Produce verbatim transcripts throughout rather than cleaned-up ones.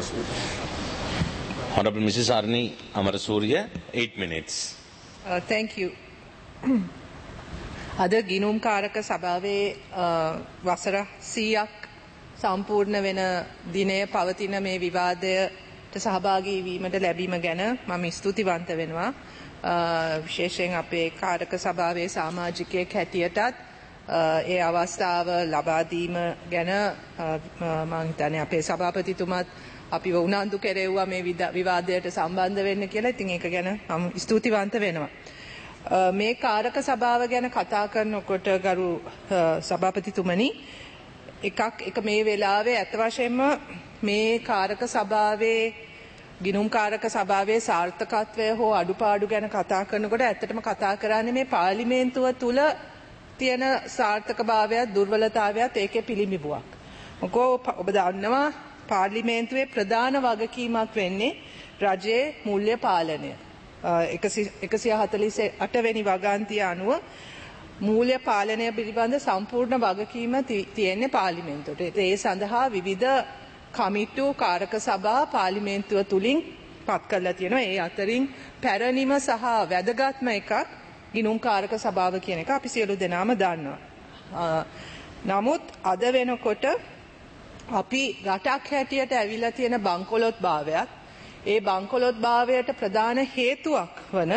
Honorable Missus Arni Amarasuriya, eight minutes. Uh, thank you. අද ගිනුම් කාරක සභාවේ වසර සීයක් සම්පූර්ණ වෙන දිනය පවතින මේ විවාදයට සහභාගී වීමට ලැබීම ගැන මම ස්තුතිවන්ත වෙනවා. විශේෂයෙන් අපේ කාරක සභාවේ සමාජිකයෙක් හැටියටත් ඒ අවස්ථාව ලබා දීම ගැන මම හිතන්නේ අපේ සභාපතිතුමත් අපිව උනන්දු කෙරෙව්වා මේ විවාදයට සම්බන්ධ වෙන්න කියලා. ඉතින් ඒක ගැන මම ස්තුතිවන්ත වෙනවා. මේ කාරක සභාව ගැන කතා කරනකොට ගරු සභාපතිතුමනි එකක් එක මේ වෙලාවේ අත වශයෙන්ම මේ කාරක සභාවේ ගිනුම් කාරක සභාවේ සාර්ථකත්වය හෝ අඩුපාඩු ගැන කතා කරනකොට ඇත්තටම කතා කරන්නේ මේ පාර්ලිමේන්තුව තුල තියෙන සාර්ථකභාවයත් දුර්වලතාවයත් ඒකේ පිළිඹුවක්. මොකද ඔබ දන්නවා පාර්ලිමේන්තුවේ ප්‍රධාන වගකීමක් වෙන්නේ රජයේ මූල්‍ය පාලනය. එකසිය හතළිස් අට වෙනි වගන්තිය අනුව මූල්‍ය පාලනය පිළිබඳ සම්පූර්ණ වගකීම තියෙන්නේ පාර්ලිමේන්තුවට. ඒ සඳහා විවිධ කමිටු කාරක සභා පාර්ලිමේන්තුව තුලින් පත් කරලා තියෙනවා. ඒ අතරින් පැරණිම සහ වැදගත්ම එකක් ගිනුම් කාරක සභාව කියන එක අපි සියලු දෙනාම දන්නවා. නමුත් අද වෙනකොට අපි රටක් හැටියට ඇවිල්ලා තියෙන බංකොලොත් භාවයක් ඒ බංකොලොත් භාවයට ප්‍රධාන හේතුවක් වන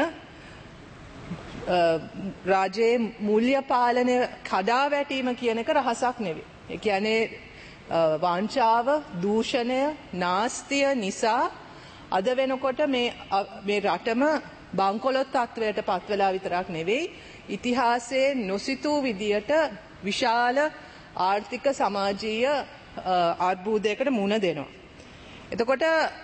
රාජ්‍යයේ මූල්‍ය පාලනය කඩා වැටීම කියන එක රහසක් නෙවෙයි. ඒ කියන්නේ වංචාව, දූෂණය, නාස්තිය නිසා අද වෙනකොට මේ මේ රටම බංකොලොත් තත්වයට පත් වෙලා විතරක් නෙවෙයි ඉතිහාසයේ නොසිතූ විදියට විශාල ආර්ථික සමාජීය අර්බුදයකට මුහුණ දෙනවා. එතකොට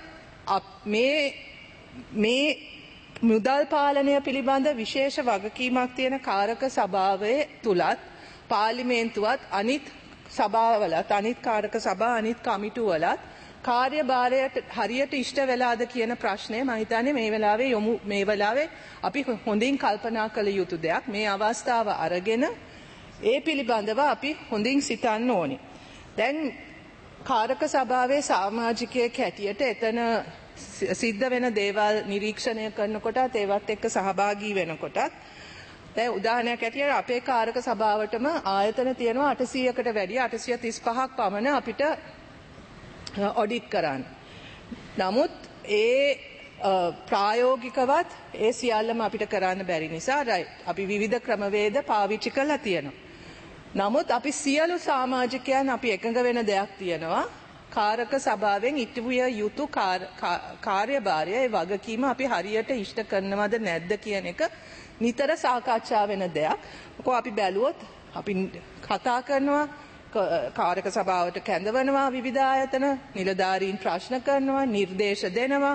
මේ මේ මුදල් පාලනය පිළිබඳ විශේෂ වගකීමක් තියෙන කාරක සභාවේ තුලත් පාර්ලිමේන්තුවත් අනිත් සභාවලත් අනිත් කාරක සභා අනිත් කමිටු වලත් කාර්යභාරයට හරියට ඉෂ්ට වෙලාද කියන ප්‍රශ්නය මම හිතන්නේ මේ වෙලාවේ යොමු මේ වෙලාවේ අපි හොඳින් කල්පනා කළ යුතු දෙයක්. මේ අවස්ථාව අරගෙන ඒ පිළිබඳව අපි හොඳින් සිතන්න ඕනේ. දැන් කාරක සභාවේ සමාජිකයෙක් හැටියට එතන සිද්ධ වෙන දේවල් නිරීක්ෂණය කරනකොටත් ඒවත් එක්ක සහභාගී වෙනකොටත් දැන් උදාහරණයක් ඇටියට අපේ කාරක සභාවටම ආයතන තියෙනවා අටසීයකට වැඩිය අටසිය තිස් පහක් පමණ අපිට ඔඩිට් කරන්න. නමුත් ඒ ප්‍රායෝගිකවත් ඒ සියල්ලම අපිට කරන්න බැරි නිසා අපි විවිධ ක්‍රමවේද පාවිච්චි කරලා තියෙනවා. නමුත් අපි සියලු සමාජිකයන් අපි එකඟ වෙන දෙයක් තියෙනවා. කාරක සභාවෙන් ඉටුවිය යුතු කාර්යභාරය ඒ වගකීම අපි හරියට ඉෂ්ට කරනවද නැද්ද කියන එක නිතර සාකච්ඡා වෙන දෙයක්. මොකද අපි බැලුවොත් අපි කතා කරනවා කාරක සභාවට කැඳවනවා විවිධ ආයතන නිලධාරීන් ප්‍රශ්න කරනවා නිර්දේශ දෙනවා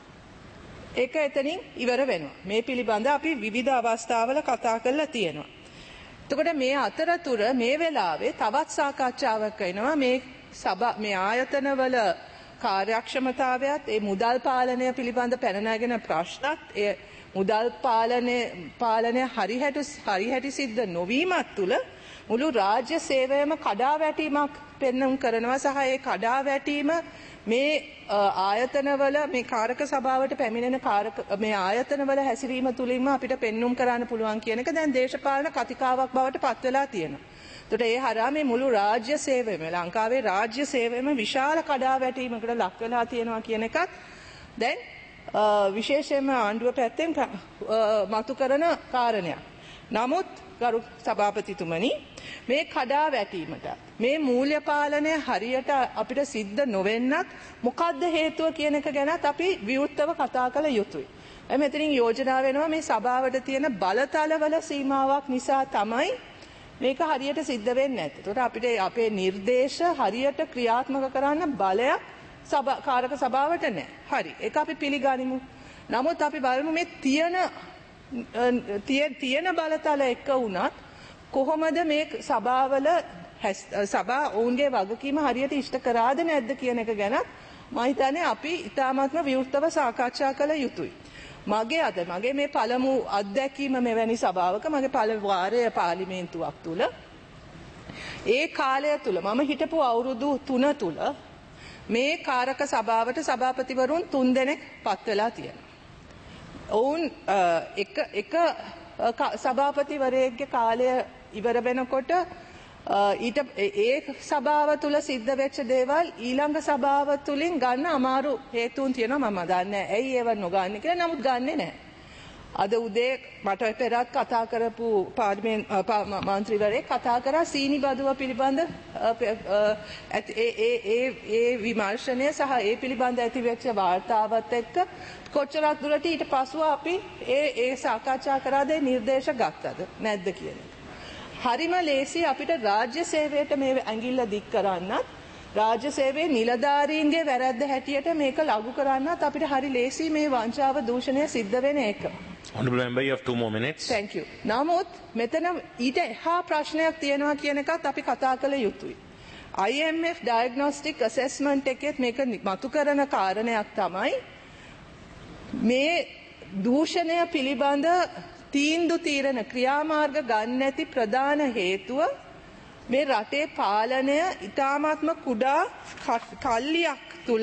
ඒක එතනින් ඉවර වෙනවා. මේ පිළිබඳ අපි විවිධ අවස්ථාවල කතා කරලා තියෙනවා. එතකොට මේ අතරතුර මේ වෙලාවේ තවත් සාකච්ඡාවක් වෙනවා මේ සභා මේ ආයතනවල කාර්යක්ෂමතාවයත් ඒ මුදල් පාලනය පිළිබඳ පැන නැගෙන ප්‍රශ්නත් ඒ මුදල් පාලනය පාලනය හරිහැටි හරිහැටි සිද්ධ නොවීමත් තුළ මුළු රාජ්‍ය සේවයම කඩා වැටීමක් පෙන්වුම් කරනවා සහ ඒ කඩා වැටීම මේ ආයතනවල මේ කාරක සභාවට පැමිණෙන කාරක මේ ආයතනවල හැසිරීම තුලින්ම අපිට පෙන්වුම් කරන්න පුළුවන් කියන එක දැන් දේශපාලන කතිකාවක් බවට පත් වෙලා තියෙනවා. එතකොට ඒ හරහා මේ මුළු රාජ්‍ය සේවයම ලංකාවේ රාජ්‍ය සේවයම විශාල කඩා වැටීමකට ලක් වෙලා තියෙනවා කියන එකත් දැන් විශේෂයෙන්ම ආණ්ඩුව පැත්තෙන් මතු කරන කාරණයක්. නමුත් ගරු සභාපතිතුමනි මේ කඩා වැටීමට මේ මූල්‍ය පාලනය හරියට අපිට සිද්ධ නොවෙන්නත් මොකද්ද හේතුව කියන එක ගැනත් අපි විවෘතව කතා කළ යුතුයි. එහේ මෙතනින් යෝජනා වෙනවා මේ සභාවට තියෙන බලතලවල සීමාවක් නිසා තමයි මේක හරියට සිද්ධ වෙන්නේ නැත්තේ. ඒකට අපිට අපේ නිර්දේශ හරියට ක්‍රියාත්මක කරන්න බලයක් සභා කාරක සභාවට නැහැ. හරි. ඒක අපි පිළිගනිමු. නමුත් අපි බලමු මේ තියෙන තියෙන බලතල එක වුණත් කොහොමද මේ සභාවල සභා ඔවුන්ගේ වගකීම හරියට ඉෂ්ට කරාද නැද්ද කියන එක ගැන මම හිතන්නේ අපි ඉතාමත්ම විවෘතව සාකච්ඡා කළ යුතුයි. මගේ අද මගේ මේ පළමු අත්දැකීම මෙවැනි සභාවක මගේ පළමු වාරය පාර්ලිමේන්තුවක් තුල ඒ කාලය තුල මම හිටපු අවුරුදු තුන තුල මේ කාරක සභාවට සභාපතිවරුන් තුන් දෙනෙක් පත් වෙලා තියෙනවා. ඔවුන් එක එක සභාපතිවරයෙක්ගේ කාලය ඉවර වෙනකොට ඊට ඒ සභාව තුල සිද්ධ වෙච්ච දේවල් ඊළඟ සභාව තුලින් ගන්න අමාරු හේතුන් තියෙනවා මම දන්නේ ඇයි ඒව නොගන්නේ කියලා. නමුත් ගන්නෙ නැහැ. අද උදේ මට පෙරත් කතා කරපු පාර්ලිමේන්තු මන්ත්‍රීවරයෙක් කතා කරා සීනි බදුව පිළිබඳ ඒ ඒ ඒ ඒ විමර්ශනය සහ ඒ පිළිබඳ ඇති වෙච්ච වාර්තාවත් එක්ක කොච්චරක් දුරට ඊට පසුව අපි ඒ ඒ සාකච්ඡා කරාද නිර්දේශ ගත්තද නැද්ද කියන එක. හරිම ලේසි අපිට රාජ්‍ය සේවයට මේ ඇඟිල්ල දික් කරන්නත් රාජ්‍ය සේවයේ නිලධාරීන්ගේ වැරැද්ද හැටියට මේක ලඝු කරන්නත් අපිට හරි ලේසි මේ වංචාව දූෂණය සිද්ධ වෙන එක. Honorable member, you have two more minutes. Thank you. නමුත් මෙතන ඊට එහා ප්‍රශ්නයක් තියෙනවා කියන එකත් අපි කතා කළ යුතුයි. I M F diagnostic assessment එකෙත් මේක මතු කරන කාරණයක් තමයි මේ දූෂණය පිළිබඳ තීන්දු තීරණ ක්‍රියාමාර්ග ගන්න ඇති ප්‍රධාන හේතුව මේ රටේ පාලනය ඉතාමත්ම කුඩා කල්ලියක් තුල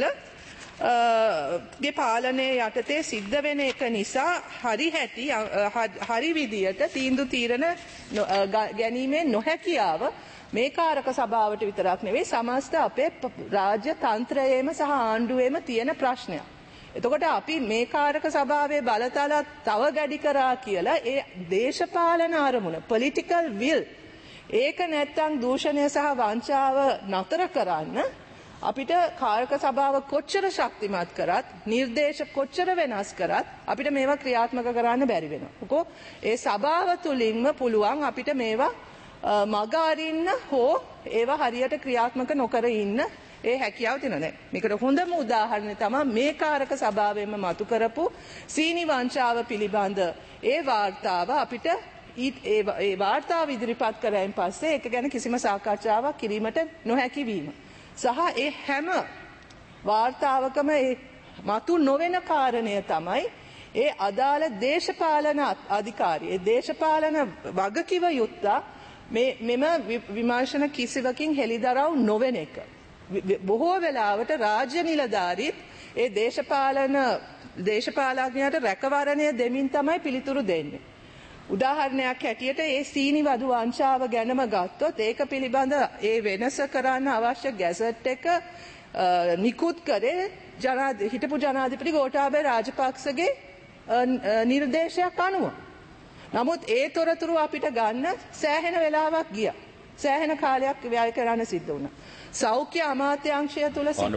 ගේ පාලනය යටතේ සිද්ධ වෙන එක නිසා හරි හැටි හරි විදියට තීන්දුව තීරණ ගැනීමේ නොහැකියාව මේ කාරක සභාවට විතරක් නෙවෙයි සමස්ත අපේ රාජ්‍ය තන්ත්‍රයේම සහ ආණ්ඩුවේම තියෙන ප්‍රශ්නයක්. එතකොට අපි මේ කාරක සභාවේ බලතල තව වැඩි කරා කියලා ඒ දේශපාලන අරමුණ political will ඒක නැත්තම් දූෂණය සහ වංචාව නතර කරන්න අපිට කාරක සභාව කොච්චර ශක්තිමත් කරත් නිර්දේශ කොච්චර වෙනස් කරත් අපිට මේවා ක්‍රියාත්මක කරන්න බැරි වෙනවා. මොකෝ ඒ සභාව තුලින්ම පුළුවන් අපිට මේවා මග අරින්න හෝ ඒවා හරියට ක්‍රියාත්මක නොකර ඉන්න ඒ හැකියාව තියෙනවා. දැන් මේකට හොඳම උදාහරණය තමයි මේ කාරක සභාවෙම මතු කරපු සීනි වංචාව පිළිබඳ ඒ වාර්තාව අපිට ඒ වාර්තාව ඉදිරිපත් කරායින් පස්සේ ඒක ගැන කිසිම සාකච්ඡාවක් කිරීමට නොහැකි වීම. සහ ඒ හැම වාර්තාවකම ඒ මතු නොවන කාරණය තමයි ඒ අදාළ දේශපාලන අධිකාරිය ඒ දේශපාලන වගකිව යුත්තා මේ මෙම විමර්ශන කිසිවකින් හෙළිදරව් නොවන එක. බොහෝ වෙලාවට රාජ්‍ය නිලධාරීත් ඒ දේශපාලන දේශපාලඥයාට රැකවරණය දෙමින් තමයි පිළිතුරු දෙන්නේ. උදාහරණයක් හැටියට ඒ සීනි වදු වංචාව ගැනම ගත්තොත් ඒක පිළිබඳ ඒ වෙනස කරන්න අවශ්‍ය ගැසට් එක නිකුත් කරේ හිටපු ජනාධිපති ගෝඨාභය රාජපක්ෂගේ නිර්දේශයක් අනුව. නමුත් ඒ තොරතුරු අපිට ගන්න සෑහෙන වෙලාවක් ගියා. සෑහෙන කාලයක් වැය කරන්න සිද්ධ වුණා. සෞඛ්‍ය අමාත්‍යාංශය තුල සිද්ධ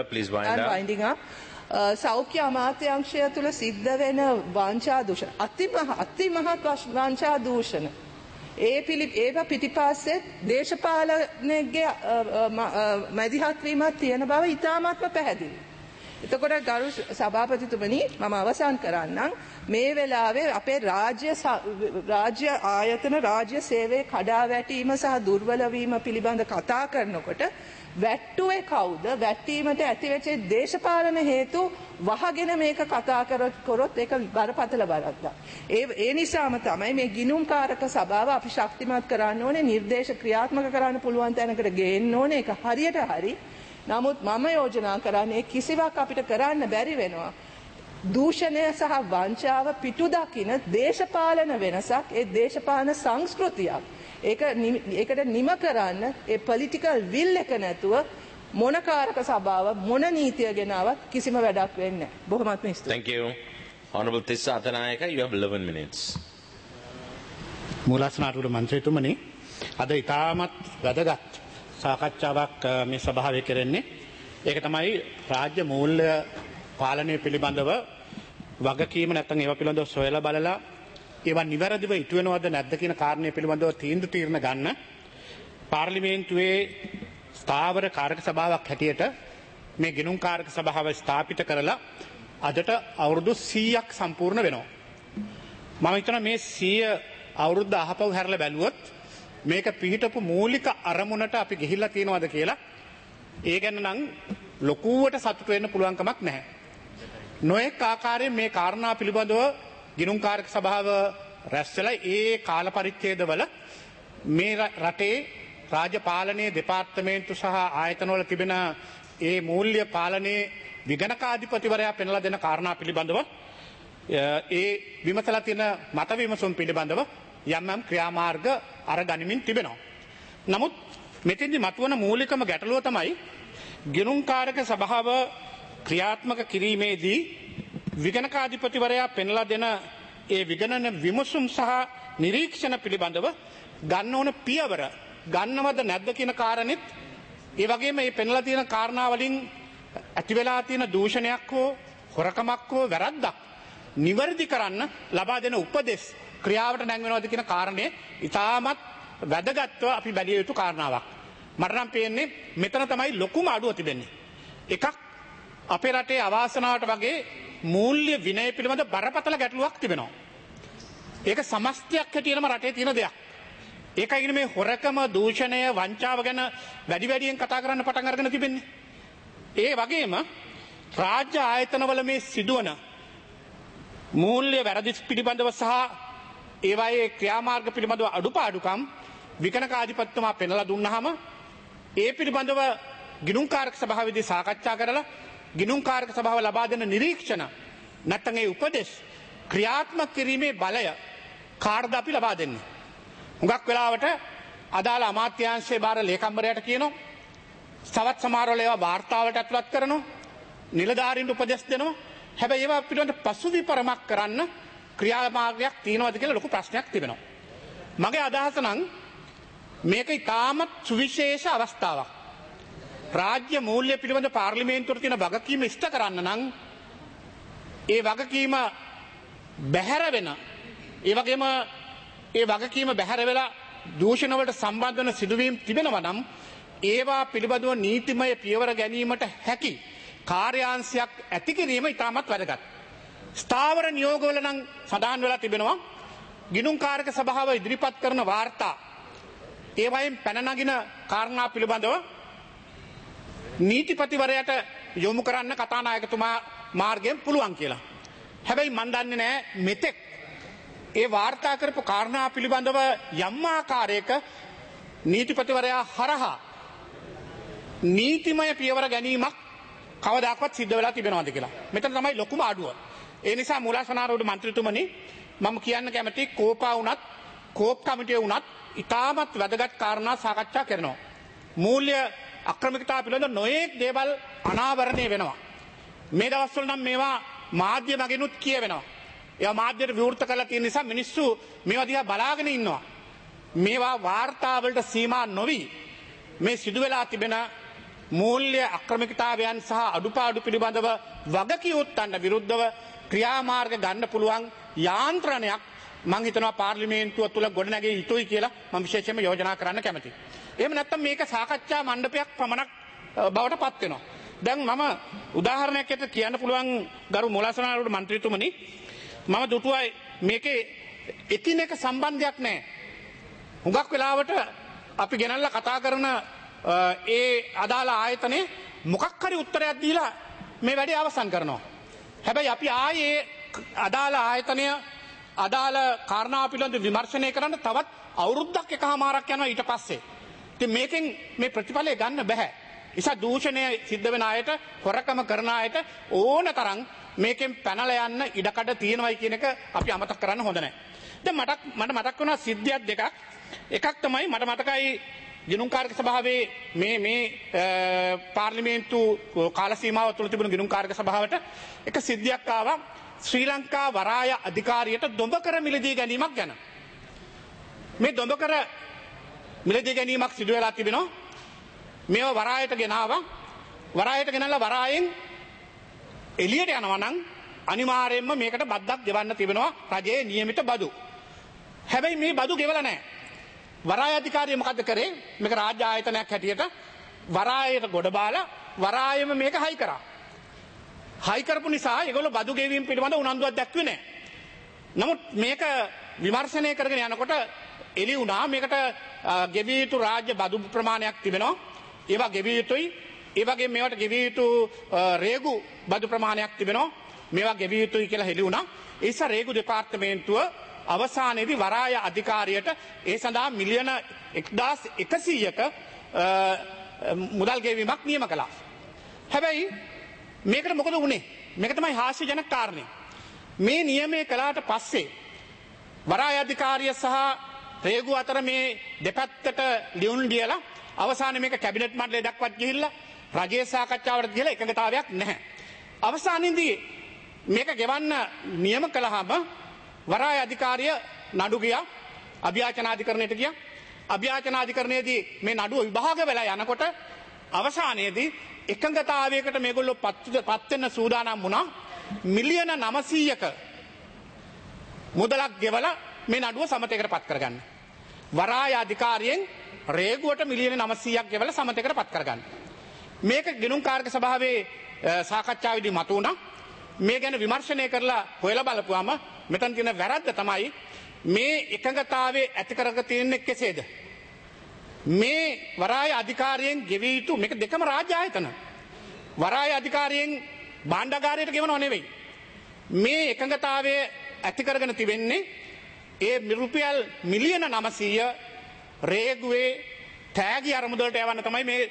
වෙන සෞඛ්‍ය අමාත්‍යාංශය තුල සිද්ධ වෙන වංචා දූෂණ අතිමහ අතිමහත් වංචා දූෂණ ඒ පිළි ඒවා පිටිපස්සේ දේශපාලනයේ මැදිහත් වීමක් තියෙන බව ඉතාමත්ම පැහැදිලි. එතකොට ගරු සභාපතිතුමනි මම අවසන් කරන්නම් මේ වෙලාවේ අපේ රාජ්‍ය රාජ්‍ය ආයතන රාජ්‍ය සේවයේ කඩා වැටීම සහ දුර්වල වීම පිළිබඳ කතා කරනකොට වැට්ටුවේ කවුද වැටීමට ඇතිවෙච්ච දේශපාලන හේතු වහගෙන මේක කතා කරොත් ඒක බරපතල වරද්දක්. ඒ ඒ නිසාම තමයි මේ ගිණුම්කාරක සභාව අපි ශක්තිමත් කරන්න ඕනේ නිර්දේශ ක්‍රියාත්මක කරන්න පුළුවන් තැනකට ගේන්න ඕනේ ඒක හරියට හරි. නමුත් මම යෝජනා කරන්නේ කිසිවක් අපිට කරන්න බැරි වෙනවා. දූෂණය සහ වංචාව පිටු දකින දේශපාලන වෙනසක් ඒ දේශපාලන සංස්කෘතියක්. ඒක ඒකට නිම කරන්න ඒ පොලිටිකල් විල් එක නැතුව මොන කාරක සභාව මොන නීතිය ගෙනාවත් කිසිම වැඩක් වෙන්නේ නැහැ. බොහොමත්ම ස්තුතියි. Thank you. Honorable Tissa Athanayaka, you have eleven minutes. මූලාසනාරූඪ මන්ත්‍රීතුමනි අද ඉතාමත් වැදගත් සාකච්ඡාවක් මේ සභාවේ කරන්නේ. ඒක තමයි රාජ්‍ය මූල්‍ය පාලනය පිළිබඳව වගකීම නැත්නම් ඒවා පිළිබඳව සොයලා බලලා ඒවා නිවැරදිව ඉටු වෙනවද නැද්ද කියන කාරණේ පිළිබඳව තීන්දුව తీරන ගන්න පාර්ලිමේන්තුවේ ස්ථාවර කාරක සභාවක් හැටියට මේ ගිණුම් කාරක සභාව ස්ථාපිත කරලා අදට අවුරුදු සීයක් සම්පූර්ණ වෙනවා. මම හිතනවා මේ සීය අවුරුද්ද අහපව් හැරලා බැලුවොත් මේක පිහිටපු මූලික අරමුණට අපි ගිහිල්ලා තියෙනවද කියලා ඒ ගැන නම් ලොකුවට සතුටු වෙන්න පුළුවන් කමක් නැහැ. නොඑක ආකාරයෙන් මේ කාරණා පිළිබඳව ගිණුම්කාරක සභාව රැස් වෙලා ඒ කාල පරිච්ඡේදවල මේ රටේ රාජ්‍ය පාලනයේ දෙපාර්තමේන්තු සහ ආයතනවල තිබෙන ඒ මූල්‍ය පාලනයේ විගණකාධිපතිවරයා පෙන්ලා දෙන කාරණා පිළිබඳව ඒ විමසලා තියෙන මත විමසුම් පිළිබඳව යම් යම් ක්‍රියාමාර්ග අර ගනිමින් තිබෙනවා. නමුත් මෙතෙන්දි මතුවන මූලිකම ගැටලුව තමයි ගිණුම්කාරක සභාව ක්‍රියාත්මක කිරීමේදී විගණකාධිපතිවරයා පෙන්ලා දෙන ඒ විගණන විමසුම් සහ නිරීක්ෂණ පිළිබඳව ගන්න ඕන පියවර ගන්නවද නැද්ද කියන කාරණෙත් ඒ වගේම මේ පෙන්ලා තියෙන කාරණා වලින් ඇති වෙලා තියෙන දූෂණයක් හෝ හොරකමක් හෝ වැරද්දක් නිවැරදි කරන්න ලබා දෙන උපදෙස් ක්‍රියාවට නැංවෙනවද කියන කාරණේ ඉතාමත් වැදගත්ව අපි බැලිය යුතු කාරණාවක්. මට නම් පේන්නේ මෙතන තමයි ලොකුම අඩුව තිබෙන්නේ. එකක් අපේ රටේ අවාසනාවට වගේ මූල්‍ය විනය පිළිබඳ බරපතල ගැටලුවක් තිබෙනවා. ඒක සමස්තයක් හැටියටම රටේ තියෙන දෙයක්. ඒකයි මේ හොරකම දූෂණය වංචාව ගැන වැඩි වැඩියෙන් කතා කරන්න පටන් අරගෙන තිබෙන්නේ. ඒ වගේම රාජ්‍ය ආයතනවල මේ සිදුවන මූල්‍ය වැරදි පිළිබඳව සහ ඒවායේ ක්‍රියාමාර්ග පිළිබඳව අඩුපාඩුකම් විගණකාධිපතිතුමා පෙන්ලා දුන්නාම ඒ පිළිබඳව ගිණුම්කාරක සභාවේදී සාකච්ඡා කරලා ගිණුම්කාරක සභාව ලබා දෙන නිරීක්ෂණ නැත්නම් ඒ උපදෙස් ක්‍රියාත්මක කිරීමේ බලය කාර්ද අපි ලබා දෙන්නේ. හුඟක් වෙලාවට අදාළ අමාත්‍යාංශයේ බාර ලේකම්වරයාට කියනවා සවත් සමාරෝල ඒවා වාර්තාවට ඇතුළත් කරනවා නිලධාරීන්ට උපදෙස් දෙනවා. හැබැයි ඒවා පිළිබඳ පසුවිපරමක් කරන්න ක්‍රියාමාර්ගයක් තියෙනවද කියලා ලොකු ප්‍රශ්නයක් තිබෙනවා. මගේ අදහස නම් මේක ඉතාමත් සුවිශේෂ අවස්ථාවක්. රාජ්‍ය මූල්‍ය පිළිබඳ පාර්ලිමේන්තුවට තියෙන වගකීම ඉෂ්ට කරන්න නම් ඒ වගකීම බැහැර වෙන ඒ වගේම ඒ වගකීම බැහැර වෙලා දූෂණ වලට සම්බන්ධ වන සිදුවීම් තිබෙනවා නම් ඒවා පිළිබඳව නීතිමය පියවර ගැනීමට හැකි කාර්යාංශයක් ඇති කිරීම ඉතාමත් වැදගත්. ස්ථාවර නියෝගවල නම් සඳහන් වෙලා තිබෙනවා ගිණුම්කාරක සභාව ඉදිරිපත් කරන වාර්තා ඒවයින් පැන නගින කාරණා පිළිබඳව නීතිපතිවරයාට යොමු කරන්න කතානායකතුමා මාර්ගයෙන් පුළුවන් කියලා. හැබැයි මන් දන්නේ නැහැ මෙතෙක් ඒ වාර්තා කරපු කාරණා පිළිබඳව යම් ආකාරයක නීතිපතිවරයා හරහා නීතිමය පියවර ගැනීමක් කවදාකවත් සිද්ධ වෙලා තිබෙනවද කියලා. මෙතන තමයි ලොකුම අඩුව. ඒ නිසා මූලාසනාරෝඩ මන්ත්‍රීතුමනි මම කියන්න කැමති කෝපා වුණත් කෝප් කමිටුව වුණත් ඉතාමත් වැදගත් කාරණා සාකච්ඡා කරනවා. මූල්‍ය අක්‍රමිකතාව පිළිබඳ නොයෙක් දේවල් අනාවරණය වෙනවා. මේ දවස්වල නම් මේවා මාධ්‍ය මගිනුත් කියවෙනවා. ඒවා මාධ්‍යට විවෘත කරලා තියෙන නිසා මිනිස්සු මේවා දිහා බලාගෙන ඉන්නවා. මේවා වාර්තා වලට සීමා නොවි මේ සිදු වෙලා තිබෙන මූල්‍ය අක්‍රමිකතාවයන් සහ අඩුපාඩු පිළිබඳව වගකියුත්තන්ට විරුද්ධව ක්‍රියාමාර්ග ගන්න පුළුවන් යාන්ත්‍රණයක් මම හිතනවා පාර්ලිමේන්තුව තුළ ගොඩනැගිය යුතුයි කියලා මම විශේෂයෙන්ම යෝජනා කරන්න කැමතියි. එහෙම නැත්නම් මේක සාකච්ඡා මණ්ඩපයක් පමණක් බවට පත් වෙනවා. දැන් මම උදාහරණයක් ඇට කියන්න පුළුවන් ගරු මූලාසනාරෝඩ මන්ත්‍රීතුමනි මම දුටුවා මේකේ එකිනෙක සම්බන්ධයක් නැහැ. හුඟක් වෙලාවට අපි ගෙනල්ලා කතා කරන ඒ අදාළ ආයතනේ මොකක් හරි උත්තරයක් දීලා මේ වැඩේ අවසන් කරනවා. හැබැයි අපි ආයේ අදාළ ආයතනය අදාළ කාරණා පිළිබඳ විමර්ශනය කරන්න තවත් අවුරුද්දක් එකමාරක් යනවා ඊට පස්සේ. ඉතින් මේකෙන් මේ ප්‍රතිඵලය ගන්න බෑ. නිසා දූෂණය සිද්ධ වෙන අයට හොරකම කරන අයට ඕන තරම් මේකෙන් පැනලා යන්න ඉඩකඩ තියෙනවයි කියන එක අපි අමතක කරන්න හොඳ නැහැ. දැන් මට මට මතක් වුණා සිද්ධියක් දෙකක්. එකක් තමයි මට මතකයි ගිණුම්කාරක සභාවේ මේ මේ පාර්ලිමේන්තු කාල සීමාව තුළ තිබුණු ගිණුම්කාරක සභාවට එක සිද්ධියක් ආවා ශ්‍රී ලංකා වරාය අධිකාරියට දොඹකර මිලදී ගැනීමක් ගැන. මේ දොඹකර මිලදී ගැනීමක් සිදු වෙලා තිබෙනවා. මේව වරායට ගෙනාවා. වරායට ගෙනල්ලා වරායෙන් එළියට යනවා නම් අනිවාර්යයෙන්ම මේකට බද්දක් ගෙවන්න තිබෙනවා රජයේ නියමිත බදු. හැබැයි මේ බදු ගෙවලා නැහැ. වරාය අධිකාරිය මොකද කරේ? මේක රාජ්‍ය ආයතනයක් හැටියට වරායට ගොඩ බාලා වරායෙම මේක හයි කරා. හයි කරපු නිසා ඒගොල්ලෝ බදු ගෙවීම පිළිබඳ උනන්දුවක් දැක්ුවේ නැහැ. නමුත් මේක විමර්ශනය කරගෙන යනකොට එළි වුණා මේකට ගෙවිය යුතු රාජ්‍ය බදු ප්‍රමාණයක් තිබෙනවා. ඒවා ගෙවිය යුතුයි. ඒ වගේම මේවට ගෙවිය යුතු රේගු බදු ප්‍රමාණයක් තිබෙනවා. මේවා ගෙවිය යුතුයි කියලා හෙළි වුණා. ඒ නිසා රේගු දෙපාර්තමේන්තුව අවසානයේදී වරාය අධිකාරියට ඒ සඳහා මිලියන එක්දාස් එකසීයක මුදල් ගෙවීමක් නියම කළා. හැබැයි මේකට මොකද වුනේ? මේක තමයි හාස්‍යජනක කාරණේ. මේ නියමයේ කළාට පස්සේ වරාය අධිකාරිය සහ රේගු අතර මේ දෙපැත්තට ලියුම් ලියලා අවසානයේ මේක කැබිනට් මණ්ඩලය දක්වත් ගිහිල්ලා රජයේ සාකච්ඡාවට ගිහලා එකඟතාවයක් නැහැ. අවසානයේදී මේක ගෙවන්න නියම කළාම වරාය අධිකාරිය නඩු ගියා අභියාචනාධිකරණයට ගියා. අභියාචනාධිකරණයේදී මේ නඩුව විභාග වෙලා යනකොට අවසානයේදී එකඟතාවයකට මේගොල්ලෝ පත් වෙන්න සූදානම් වුණා. මිලියන නවසීයක මුදලක් ගෙවලා මේ නඩුව සමතයකට පත් කරගන්න. වරාය අධිකාරියෙන් රේගුවට මිලියන නවසීයක් ගෙවලා සමතයකට පත් කරගන්න. මේක ගිණුම් කාර්ක සභාවේ සාකච්ඡාවේදී මතුවුණා. මේ ගැන විමර්ශනය කරලා හොයලා බලපුවාම මෙතන තියෙන වැරද්ද තමයි මේ එකඟතාවයේ ඇති කරගෙන තියෙන්නේ කෙසේද? මේ වරාය අධිකාරියෙන් ගෙවිය යුතු මේක දෙකම රාජ්‍ය ආයතන. වරාය අධිකාරියෙන් භාණ්ඩාගාරයට ගෙවනව නෙවෙයි. මේ එකඟතාවයේ ඇති කරගෙන තිබෙන්නේ ඒ රුපියල් මිලියන නවසීය රේගුවේ තෑගි අරමුදලට යවන්න තමයි මේ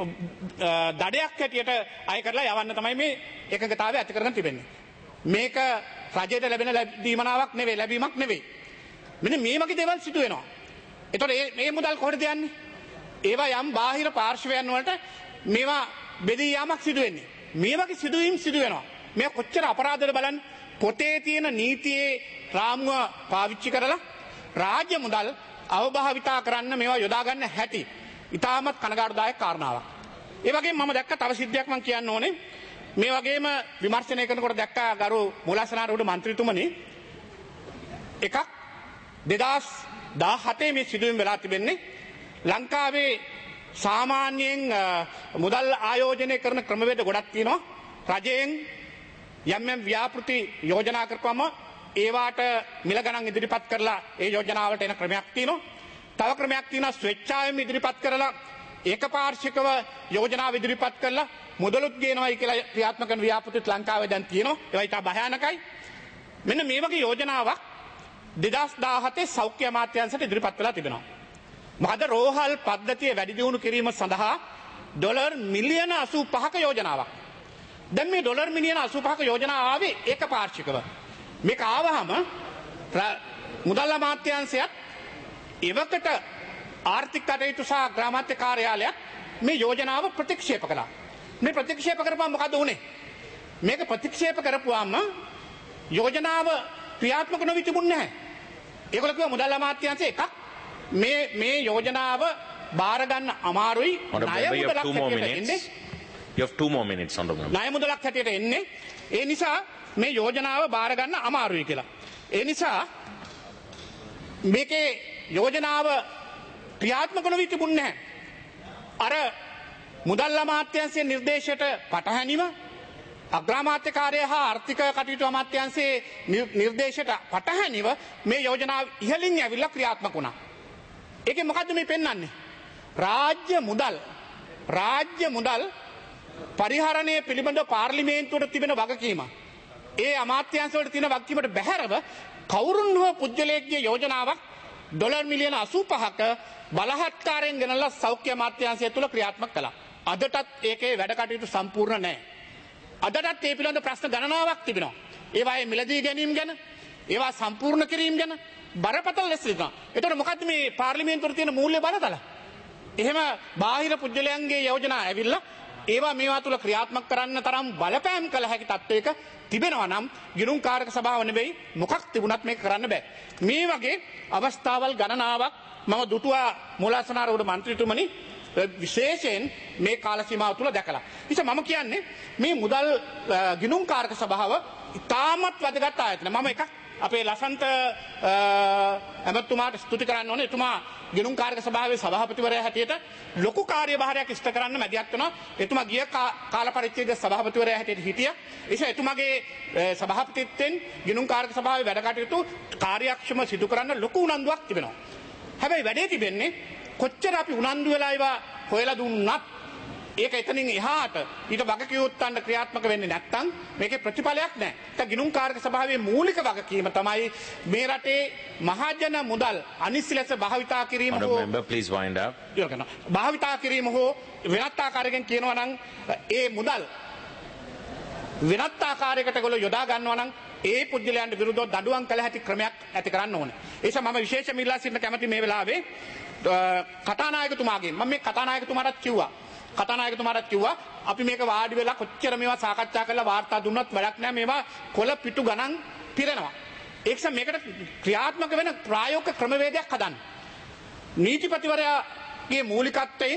දඩයක් හැටියට අය කරලා යවන්න තමයි මේ එකඟතාවය ඇති කරගෙන තිබෙන්නේ. මේක රජයට ලැබෙන දීමනාවක් නෙවෙයි, ලැබීමක් නෙවෙයි. මෙන්න මේ වගේ දේවල් සිදු වෙනවා. එතකොට මේ මුදල් කොහෙද යන්නේ? ඒවා යම් බාහිර පාර්ශවයන් වලට මේවා බෙදී යාමක් සිදු වෙන්නේ. මේ වගේ සිදුවීම් සිදු වෙනවා. මේ කොච්චර අපරාධද බලන්න. පොතේ තියෙන නීතියේ රාමුව පාවිච්චි කරලා රාජ්‍ය මුදල් අවභාවිතා කරන්න මේවා යොදා ගන්න හැටි ඉතාමත් කනගාටුදායක කාරණාවක්. ඒ වගේම මම දැක්ක තව සිද්ධියක් මම කියන්න ඕනේ. මේ වගේම විමර්ශනය කරනකොට දැක්කා ගරු මූලාසනාරූඪ මන්ත්‍රීතුමනි එකක් දෙදාස් දාහතේ මේ සිදුවීම් වෙලා තිබෙන්නේ ලංකාවේ සාමාන්‍යයෙන් මුදල් ආයෝජනය කරන ක්‍රමවේද ගොඩක් තියෙනවා. රජයෙන් යම් යම් ව්‍යාපෘති යෝජනා කරපුවම ඒවාට මිල ගණන් ඉදිරිපත් කරලා ඒ යෝජනාවලට එන ක්‍රමයක් තියෙනවා. තව ක්‍රමයක් තියෙනවා ස්වේච්ඡාවෙන් ඉදිරිපත් කරලා ඒකපාර්ශ්විකව යෝජනාව ඉදිරිපත් කරලා මුදලුත් ගේනවායි කියලා ක්‍රියාත්මක කරන ව්‍යාපෘතිත් ලංකාවේ දැන් තියෙනවා. ඒවා ඉතා භයානකයි. මෙන්න මේ වගේ යෝජනාවක් දෙදාස් දාහතේ සෞඛ්‍ය අමාත්‍යාංශයට ඉදිරිපත් වෙලා තිබෙනවා. මොකද රෝහල් පද්ධතිය වැඩි දියුණු කිරීම සඳහා ඩොලර් මිලියන අසූ පහක යෝජනාවක්. දැන් මේ ඩොලර් මිලියන අසූ පහක යෝජනාව ආවේ ඒකපාර්ශ්විකව. මේක ආවහම මුදල් අමාත්‍යාංශයත් එවකට ආර්ථික කටයුතු සහ ග්‍රාමාත්‍ය කාර්යාලයක් මේ යෝජනාව ප්‍රතික්ෂේප කළා. මේ ප්‍රතික්ෂේප කරපුවාම මොකද වුනේ? මේක ප්‍රතික්ෂේප කරපුවාම යෝජනාව ක්‍රියාත්මක නොවී තිබුණේ නැහැ. ඒගොල්ලෝ කිව්වා මුදල් අමාත්‍යාංශය එකක් මේ මේ යෝජනාව බාර ගන්න අමාරුයි. ණය මුදලක් හැටියට එන්නේ. You have two more minutes on the moment. ණය මුදලක් හැටියට එන්නේ. ඒ නිසා මේ යෝජනාව බාර ගන්න අමාරුයි කියලා. ඒ නිසා මේකේ යෝජනාව ක්‍රියාත්මක නොවී තිබුණේ නැහැ. අර මුදල් අමාත්‍යාංශයේ නිර්දේශයට පටහැනිව අග්‍රාමාත්‍ය කාර්යය හා ආර්ථික කටයුතු අමාත්‍යාංශයේ නිර්දේශයට පටහැනිව මේ යෝජනාව ඉහළින් ඇවිල්ලා ක්‍රියාත්මක වුණා. ඒකේ මොකද්ද මේ පෙන්වන්නේ? රාජ්‍ය මුදල් රාජ්‍ය මුදල් පරිහරණය පිළිබඳව පාර්ලිමේන්තුවට තිබෙන වගකීම. ඒ අමාත්‍යාංශ වලට තියෙන වගකීමට බැහැරව කවුරුන් හෝ පුජ්‍යලයේගේ යෝජනාවක් ඩොලර් මිලියන අසූ පහක බලහත්කාරයෙන් ගෙනල්ලා සෞඛ්‍ය අමාත්‍යාංශය තුල ක්‍රියාත්මක කළා. අදටත් ඒකේ වැඩ කටයුතු සම්පූර්ණ නැහැ. අදටත් ඒ පිළිබඳ ප්‍රශ්න ගණනාවක් තිබෙනවා. ඒවායේ මිලදී ගැනීම ගැන, ඒවා සම්පූර්ණ කිරීම ගැන බරපතල ලෙස තිබෙනවා. ඒතකොට මොකද්ද මේ පාර්ලිමේන්තුවේ තියෙන මූල්‍ය බලතල? එහෙම බාහිර පුජ්‍යලයන්ගේ යෝජනා ඇවිල්ලා ඒවා මේවා තුල ක්‍රියාත්මක කරන්න තරම් බලපෑම් කළ හැකි තත්ත්වයක තිබෙනවා නම් ගිණුම් කාරක සභාව නෙවෙයි මොකක් තිබුණත් මේක කරන්න බෑ. මේ වගේ අවස්ථාවල් ගණනාවක් මම දුටුවා මූලාසනාරූඪ මන්ත්‍රීතුමනි විශේෂයෙන් මේ කාල සීමාව තුල දැකලා. ඉතින් මම කියන්නේ මේ මුදල් ගිණුම් කාරක සභාව ඉතාමත් වැදගත් ආයතන. මම එකක් අපේ ලසන්ත ඇමතුමාට ස්තුති කරන්න ඕනේ. එතුමා ගිණුම් කාරක සභාවේ සභාපතිවරයා හැටියට ලොකු කාර්යභාරයක් ඉෂ්ට කරන්න මැදිහත් වෙනවා. එතුමා ගිය කාල පරිච්ඡේදයේ සභාපතිවරයා හැටියට හිටියා. ඒසයි එතුමාගේ සභාපතිත්වයෙන් ගිණුම් කාරක සභාවේ වැඩ කටයුතු කාර්යක්ෂම සිදු කරන්න ලොකු උනන්දුවක් තිබෙනවා. හැබැයි වැඩේ තිබෙන්නේ කොච්චර අපි උනන්දු වෙලා ඒවා හොයලා දුන්නත් ඒක එතනින් එහාට ඊට වගකීම් ක්‍රියාත්මක වෙන්නේ නැත්නම් මේකේ ප්‍රතිඵලයක් නැහැ. ඒක ගිණුම් කාරක සභාවේ මූලික වගකීම තමයි මේ රටේ මහජන මුදල් අනිසි ලෙස භාවිතා කිරීම හෝ member please wind up. භාවිතා කිරීම හෝ වෙනත් ආකාරයකින් කියනවා නම් ඒ මුදල් වෙනත් ආකාරයකට ගොල්ලෝ යොදා ගන්නවා නම් ඒ පුද්ගලයන්ට විරුද්ධව දඬුවම් කළ හැකි ක්‍රමයක් ඇති කරන්න ඕනේ. ඒ නිසා මම විශේෂයෙන්ම ඉල්ලා සිටින කැමැති මේ වෙලාවේ කතානායකතුමාගෙන් මම මේ කතානායකතුමාටත් කිව්වා. කතානායකතුමාටත් කිව්වා අපි මේක වාඩි වෙලා කොච්චර මේවා සාකච්ඡා කරලා වාර්තා දුන්නත් වැඩක් නැහැ. මේවා කොළ පිටු ගණන් පිරෙනවා. ඒ නිසා මේකට ක්‍රියාත්මක වෙන ප්‍රායෝගික ක්‍රමවේදයක් හදන්න. නීතිපතිවරයාගේ මූලිකත්වයෙන්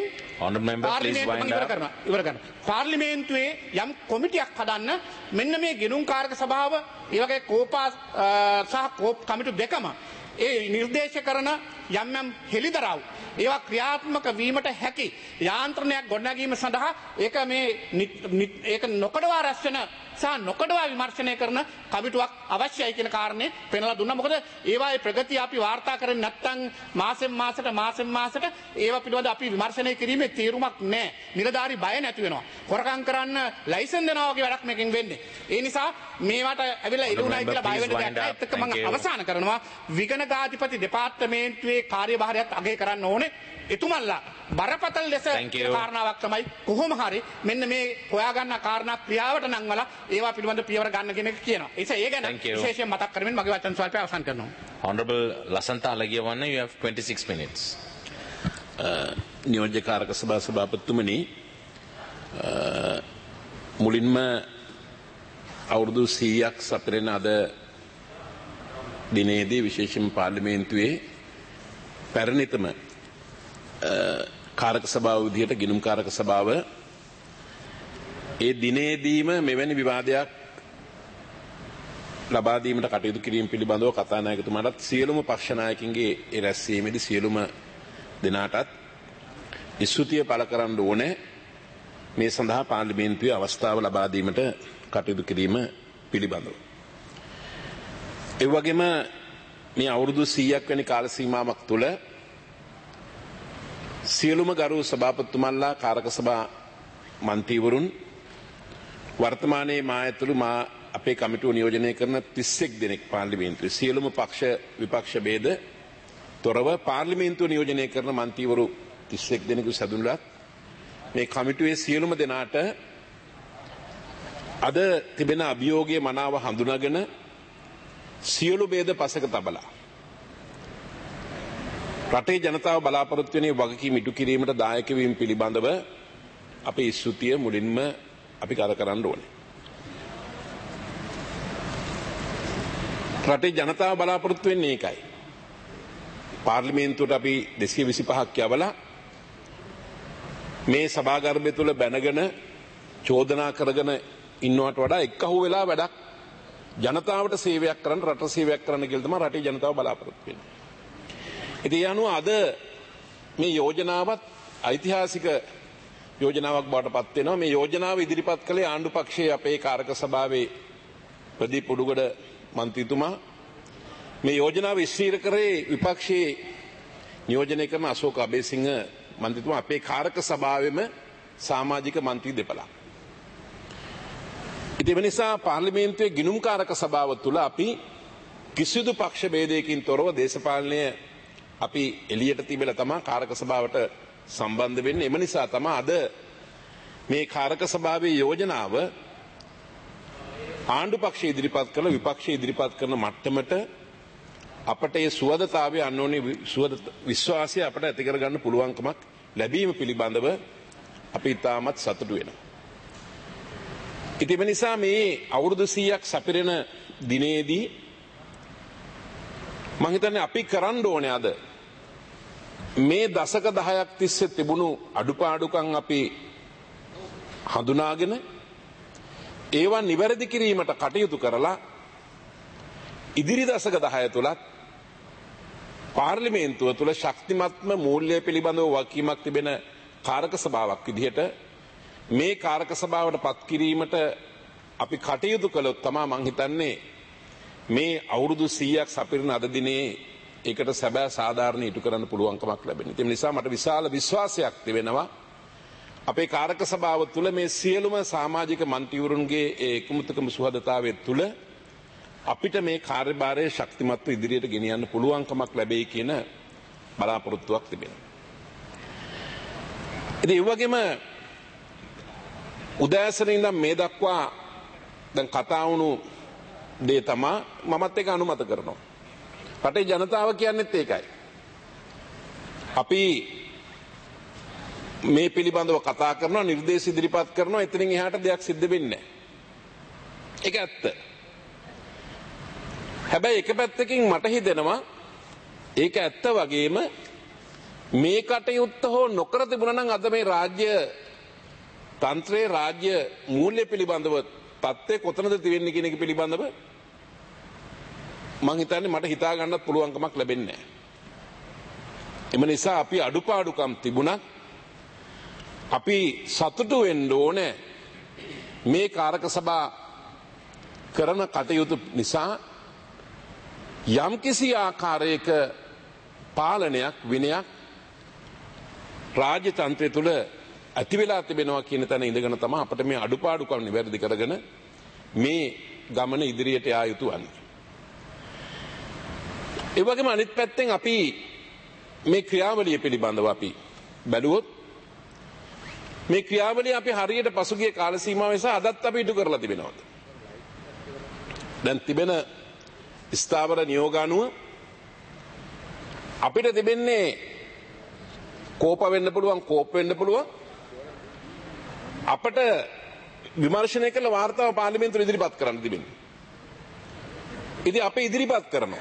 ඉවර කරනවා. පාර්ලිමේන්තුවේ යම් කොමිටියක් හදන්න මෙන්න මේ ගෙනුම්කාරක සභාව ඒ වගේ කෝපා සහ කෝප් කමිටු දෙකම ඒ නිර්දේශ කරන යම් යම් හෙළිදරව් ඒවා ක්‍රියාත්මක වීමට හැකි යාන්ත්‍රණයක් ගොඩනැගීම සඳහා ඒක මේ ඒක නොකඩවා රැස් වෙන සහ නොකඩවා විමර්ශනය කරන කමිටුවක් අවශ්‍යයි කියන කාරණේ පෙන්වලා දුන්නා. මොකද ඒවායේ ප්‍රගතිය අපි වාර්තා කරන්නේ නැත්නම් මාසෙන් මාසෙට මාසෙන් මාසෙට ඒවා පිළිබඳ අපි විමර්ශනය කිරීමේ තීරුමක් නැහැ. නිලධාරි බය නැති වෙනවා. හොරකම් කරන්න ලයිසන් දෙනවා වගේ වැඩක් මේකෙන් වෙන්නේ. ඒ නිසා මේවට ඇවිල්ලා ඉරුණයි කියලා බය වෙන්න දෙයක් නැහැ. ඒත් මම අවසන් කරනවා විගණකාධිපති දෙපාර්තමේන්තුවේ කාර්යභාරයත් අගය කරන්න ඕනේ. එතුමන්ලා බරපතල ලෙස කාරණාවක් තමයි කොහොම හරි මෙන්න මේ හොයාගන්න කාරණා ක්‍රියාවට නංවලා ඒවා පිළිබඳ පියවර ගන්න කියන එක කියනවා. ඒ නිසා ඒ ගැන විශේෂයෙන් මතක් කරමින් මගේ වචන ස්වල්පය අවසන් කරනවා. Honorable Lasantha Alagiyawanna, you have twenty-six minutes. නියෝජ්‍යකාරක සභා සභාපතිතුමනි, මුලින්ම අවුරුදු සීයක් සපිරෙන අද දිනේදී විශේෂයෙන් පාර්ලිමේන්තුවේ පැරණිතම කාරක සභාව විදිහට ගිණුම් කාරක සභාව ඒ දිනේදීම මෙවැනි විවාදයක් ලබා දීමට කටයුතු කිරීම පිළිබඳව කතානායකතුමාටත් සියලුම පක්ෂ නායකින්ගේ ඒ රැස්වීමේදී සියලුම දෙනාටත් ස්තුතිය පළ කරන්න ඕනේ. මේ සඳහා පාර්ලිමේන්තුවේ අවස්ථාව ලබා දීමට කටයුතු කිරීම පිළිබඳව. ඒ වගේම මේ අවුරුදු සීයක් වැනි කාල සීමාවක් තුළ සියලුම ගරු සභාපතිතුමන්ලා කාරක සභා මන්ත්‍රීවරුන් වර්තමානයේ මා ඇතුළු මා අපේ කමිටුව නියෝජනය කරන තිස්සෙක් දෙනෙක් පාර්ලිමේන්තුවේ සියලුම පක්ෂ විපක්ෂ ભેද තොරව පාර්ලිමේන්තුව නියෝජනය කරන මන්ත්‍රීවරු තිස්සෙක් දෙනෙකු සැදුණලත් මේ කමිටුවේ සියලුම දෙනාට අද තිබෙන අභියෝගයේ මනාව හඳුනාගෙන සියලු ભેද පසක තබලා රටේ ජනතාව බලාපොරොත්තු වෙන වගකීම් ඉටු කිරීමට දායක වීම පිළිබඳව අපේ ස්තුතිය මුලින්ම අපි කර කරන්න ඕනේ. රටේ ජනතාව බලාපොරොත්තු වෙන්නේ ඒකයි. පාර්ලිමේන්තුවට අපි දෙසිය විසිපහක් යවලා මේ සභාගර්භය තුල බැනගෙන චෝදනා කරගෙන ඉන්නවට වඩා එක්කහුව වෙලා වැඩක් ජනතාවට සේවයක් කරන්න රට සේවයක් කරන්න කියලා තමයි රටේ ජනතාව බලාපොරොත්තු වෙන්නේ. ඉතින් ඒ අනුව අද මේ යෝජනාවත් ඓතිහාසික යෝජනාවක් බවට පත් වෙනවා. මේ යෝජනාව ඉදිරිපත් කළේ ආණ්ඩු පක්ෂයේ අපේ කාරක සභාවේ ප්‍රදීප් උඩුගොඩ මන්ත්‍රීතුමා. මේ යෝජනාව ඉස්තිර කරේ විපක්ෂයේ නියෝජනය කරන අශෝක අබේසිංහ මන්ත්‍රීතුමා අපේ කාරක සභාවෙම සමාජික මන්ත්‍රී දෙපළක්. ඉතින් ඒ නිසා පාර්ලිමේන්තුවේ ගිණුම් කාරක සභාව තුළ අපි කිසිදු පක්ෂ ભેදයකින් තොරව දේශපාලනය අපි එළියට තිබෙලා තමයි කාරක සභාවට සම්බන්ධ වෙන්නේ. එම නිසා තමයි අද මේ කාරක සභාවේ යෝජනාව ආණ්ඩු පක්ෂය ඉදිරිපත් කරන විපක්ෂය ඉදිරිපත් කරන මට්ටමට අපට ඒ සුවදතාවය අන්නෝනේ සුවද විශ්වාසය අපට ඇති කර ගන්න පුළුවන්කමක් ලැබීම පිළිබඳව අපි ඉතාමත් සතුටු වෙනවා. ඉතින් ඒ නිසා මේ අවුරුදු සීයක් සපිරෙන දිනේදී මම හිතන්නේ අපි කරන්න ඕනේ අද මේ දශක දහයක් තිස්සේ තිබුණු අඩුපාඩුකම් අපි හඳුනාගෙන ඒවා නිවැරදි කිරීමට කටයුතු කරලා ඉදිරි දශක දහය තුලත් පාර්ලිමේන්තුව තුල ශක්තිමත්ම මූල්‍ය පිළිබඳව වගකීමක් තිබෙන කාරක සභාවක් විදිහට මේ කාරක සභාවට පත් කිරීමට අපි කටයුතු කළොත් තමයි මම හිතන්නේ මේ අවුරුදු සීයක් සපිරන අද දිනේ ඒකට සැබෑ සාධාරණ ඉටු කරන්න පුළුවන්කමක් ලැබෙනවා. ඒ නිසා මට විශාල විශ්වාසයක් තිබෙනවා අපේ කාරක සභාව තුළ මේ සියලුම සමාජික මන්ත්‍රීවරුන්ගේ ඒ එකමුතුකම සුහදතාවය තුළ අපිට මේ කාර්යභාරය ශක්තිමත්ව ඉදිරියට ගෙනියන්න පුළුවන්කමක් ලැබෙයි කියන බලාපොරොත්තුවක් තිබෙනවා. ඉතින් ඒ වගේම උදෑසන ඉඳන් මේ දක්වා දැන් කතා වුණු දේ තමයි මමත් ඒක අනුමත කරනවා. රටේ ජනතාව කියන්නේත් ඒකයි. අපි මේ පිළිබඳව කතා කරනවා, නිර්දේශ ඉදිරිපත් කරනවා, එතනින් එහාට දෙයක් සිද්ධ වෙන්නේ නැහැ. ඒක ඇත්ත. හැබැයි එක පැත්තකින් මට හිතෙනවා ඒක ඇත්ත වගේම මේ කටයුත්ත හෝ නොකර තිබුණා නම් අද මේ රාජ්‍ය තන්ත්‍රයේ රාජ්‍ය මූල්‍ය පිළිබඳව තත්ත්වය කොතනද තියෙන්නේ කියන එක පිළිබඳව මම හිතන්නේ මට හිතා ගන්නත් පුළුවන්කමක් ලැබෙන්නේ නැහැ. එම නිසා අපි අඩුපාඩුකම් තිබුණත් අපි සතුටු වෙන්න ඕනේ මේ කාරක සභා කරන කටයුතු නිසා යම්කිසි ආකාරයක පාලනයක් විනයක් රාජ්‍ය තන්ත්‍රය තුළ ඇති වෙලා තිබෙනවා කියන තැන ඉඳගෙන තමයි අපිට මේ අඩුපාඩුකම් නිවැරදි කරගෙන මේ ගමන ඉදිරියට යා යුතු වන්නේ. ඒ වගේම අනිත් පැත්තෙන් අපි මේ ක්‍රියාවලිය පිළිබඳව අපි බැලුවොත් මේ ක්‍රියාවලිය අපි හරියට පසුගිය කාල සීමාව නිසා අදත් අපි ඉටු කරලා තිබෙනවද? දැන් තිබෙන ස්ථාවර නියෝග අනුව අපිට තිබෙන්නේ කෝප වෙන්න පුළුවන්, කෝප වෙන්න පුළුවන්. අපට විමර්ශනය කළ වාර්තාව පාර්ලිමේන්තුවේ ඉදිරිපත් කරන්න තිබෙනවා. ඉතින් අපි ඉදිරිපත් කරනවා.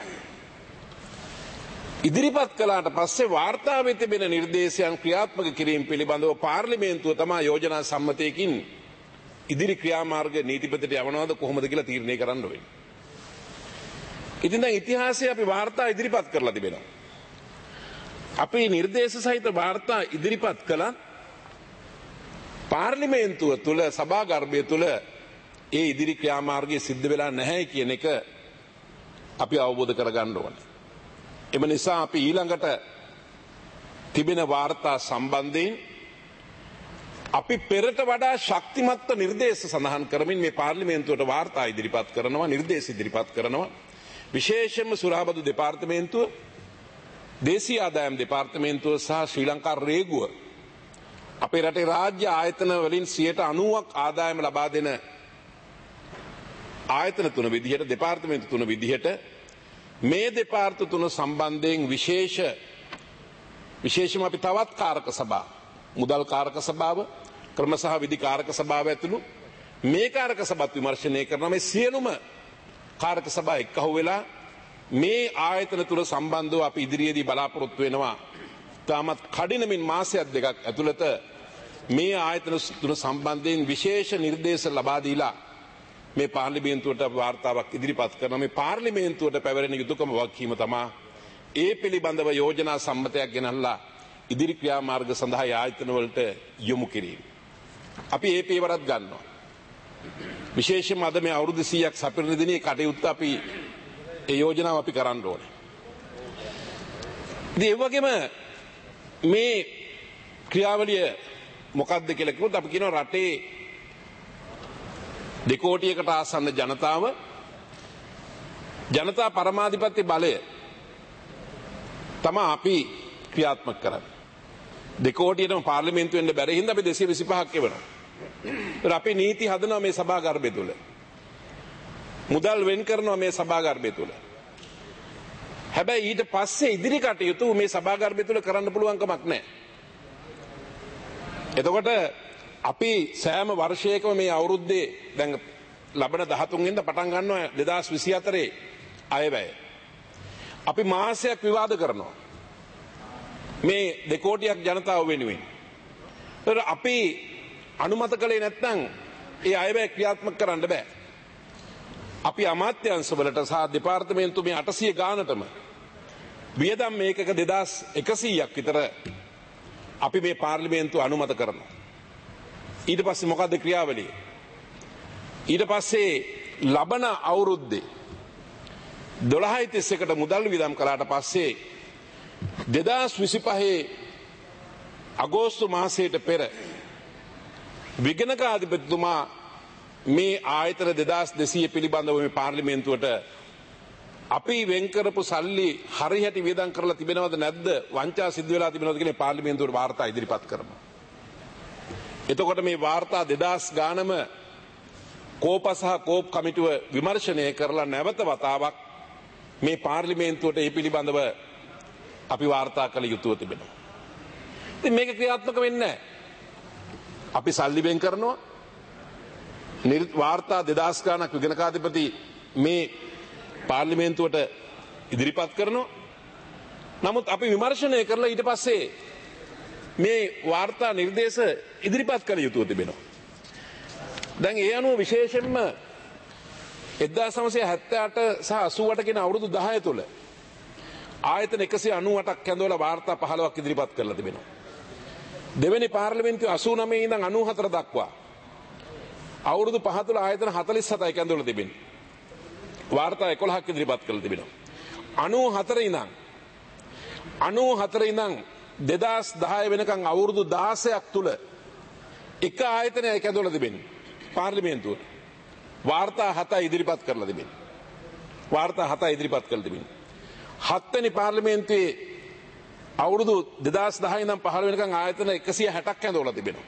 ඉදිරිපත් කළාට පස්සේ වාර්තාවේ තිබෙන නිර්දේශයන් ක්‍රියාත්මක කිරීම පිළිබඳව පාර්ලිමේන්තුව තමයි යෝජනා සම්මතයකින් ඉදිරි ක්‍රියාමාර්ග නීතිපතිට යවනවද කොහොමද කියලා තීරණය කරන්න වෙන්නේ. ඉතින් දැන් ඉතිහාසයේ අපි වාර්තා ඉදිරිපත් කරලා තිබෙනවා. අපි නිර්දේශ සහිත වාර්තා ඉදිරිපත් කළා පාර්ලිමේන්තුව තුළ සභාගර්භය තුළ ඒ ඉදිරි ක්‍රියාමාර්ගය සිද්ධ වෙලා නැහැ කියන එක අපි අවබෝධ කරගන්න ඕනේ. එම නිසා අපි ඊළඟට තිබෙන වාර්තා සම්බන්ධයෙන් අපි පෙරට වඩා ශක්තිමත්ව නිර්දේශ සඳහන් කරමින් මේ පාර්ලිමේන්තුවට වාර්තා ඉදිරිපත් කරනවා, නිර්දේශ ඉදිරිපත් කරනවා. විශේෂයෙන්ම සුරාබදු දෙපාර්තමේන්තුව, දේශීය ආදායම් දෙපාර්තමේන්තුව සහ ශ්‍රී ලංකා රේගුව අපේ රටේ රාජ්‍ය ආයතන වලින් සියයට අනූවක් ආදායම ලබා දෙන ආයතන තුන විදිහට, දෙපාර්තමේන්තු තුන විදිහට මේ දෙපාර්තමේන්තු තුන සම්බන්ධයෙන් විශේෂ විශේෂම අපි තවත් කාරක සභා, මුදල් කාරක සභාව, ක්‍රම සහ විධි කාරක සභාව ඇතුළු මේ කාරක සභාත් විමර්ශනය කරන මේ සියලුම කාරක සභා එක්කහුව වෙලා මේ ආයතන තුන සම්බන්ධව අපි ඉදිරියේදී බලාපොරොත්තු වෙනවා. තාමත් කඩිනමින් මාසයක් දෙකක් ඇතුළත මේ ආයතන තුන සම්බන්ධයෙන් විශේෂ නිර්දේශ ලබා දීලා මේ පාර්ලිමේන්තුවට වාර්තාවක් ඉදිරිපත් කරන මේ පාර්ලිමේන්තුවට පැවරෙන යුතුයකම වගකීම තමයි ඒ පිළිබඳව යෝජනා සම්මතයක් ගෙනල්ලා ඉදිරි ක්‍රියාමාර්ග සඳහා ආයතන වලට යොමු කිරීම. අපි ඒ පියවරත් ගන්නවා. විශේෂයෙන්ම අද මේ අවුරුදු සීයක් සපිරන දිනේ කටයුත්ත අපි ඒ යෝජනාව අපි කරන්න ඕනේ. ඉතින් ඒ වගේම මේ ක්‍රියාවලිය මොකක්ද කියලා කිව්වොත් අපි කියනවා රටේ දෙකෝටියකට ආසන්න ජනතාව ජනතා පරමාධිපත්‍ය බලය තමයි අපි ක්‍රියාත්මක කරන්නේ. දෙකෝටියටම පාර්ලිමේන්තු වෙන්න බැරි හින්දා අපි දෙසිය විසිපහක් එවනවා. ඒත් අපි නීති හදනවා මේ සභාගර්භය තුල. මුදල් වෙන් කරනවා මේ සභාගර්භය තුල. හැබැයි ඊට පස්සේ ඉදිරි කටයුතු මේ සභාගර්භය තුල කරන්න පුළුවන් කමක් නැහැ. එතකොට අපි සෑම වර්ෂයකම මේ අවුරුද්දේ දැන් ලබන දහතුන් වෙනිදා පටන් ගන්නවා දෙදාස් විසි හතරේ අයවැය. අපි මාසයක් විවාද කරනවා මේ දෙකෝටියක් ජනතාව වෙනුවෙන්. ඒතර අපි අනුමත කළේ නැත්නම් ඒ අයවැය ක්‍රියාත්මක කරන්න බෑ. අපි අමාත්‍යාංශවලට සහ දෙපාර්තමේන්තු මේ අටසිය ගානටම වියදම් මේකක දෙදාස් එකසීයක් විතර අපි මේ පාර්ලිමේන්තුව අනුමත කරනවා. ඊට පස්සේ මොකද්ද ක්‍රියාවලිය? ඊට පස්සේ ලබන අවුරුද්දේ දොළහයි තිස් එකට මුදල් වියදම් කළාට පස්සේ දෙදාස් විසිපහේ අගෝස්තු මාසයට පෙර විගණකාධිපතිතුමා මේ ආයතන දෙදාස් දෙසීය පිළිබඳව මේ පාර්ලිමේන්තුවට අපි වෙන් කරපු සල්ලි හරියට වියදම් කරලා තිබෙනවද නැද්ද, වංචා සිද්ධ වෙලා තිබෙනවද කියලා පාර්ලිමේන්තුවට වාර්තා ඉදිරිපත් කරනවා. එතකොට මේ වාර්තා දෙදාස් ගානම කෝප සහ කෝප් කමිටුව විමර්ශනය කරලා නැවත වතාවක් මේ පාර්ලිමේන්තුවට ඒ පිළිබඳව අපි වාර්තා කළ යුතුව තිබෙනවා. ඉතින් මේක ක්‍රියාත්මක වෙන්නේ නැහැ. අපි සල්ලි වෙන් කරනවා. වාර්තා දෙදාස් ගාණක් විගණකාධිපති මේ පාර්ලිමේන්තුවට ඉදිරිපත් කරනවා. නමුත් අපි විමර්ශනය කරලා ඊට පස්සේ මේ වාර්තා නිර්දේශ ඉදිරිපත් කළ යුතුව තිබෙනවා. දැන් ඒ අනුව විශේෂයෙන්ම එක්දාස් නවසිය හැත්තෑ අට සහ අසූ අට කියන අවුරුදු දහය තුළ ආයතන එකසිය අනූ අටක් කැඳවලා වාර්තා පහළොවක් ඉදිරිපත් කරලා තිබෙනවා. දෙවෙනි පාර්ලිමේන්තුවේ අසූ නවය ඉඳන් අනූ හතර දක්වා අවුරුදු පහ තුළ ආයතන හතළිස් හතයි කැඳවලා තිබෙනවා. වාර්තා එකොළහක් ඉදිරිපත් කරලා තිබෙනවා. අනූ හතර ඉඳන් අනූ හතර ඉඳන් දෙදාස් දහය වෙනකන් අවුරුදු දාසයක් තුළ එක ආයතනයයි කැඳවලා තිබෙන්නේ පාර්ලිමේන්තුවට. වාර්තා හතයි ඉදිරිපත් කරලා තිබෙන්නේ. වාර්තා හතයි ඉදිරිපත් කරලා තිබෙන්නේ. හත්වෙනි පාර්ලිමේන්තුවේ අවුරුදු දෙදාස් දහය ඉඳන් පහළ වෙනකන් ආයතන එකසිය හැටක් කැඳවලා තිබෙනවා.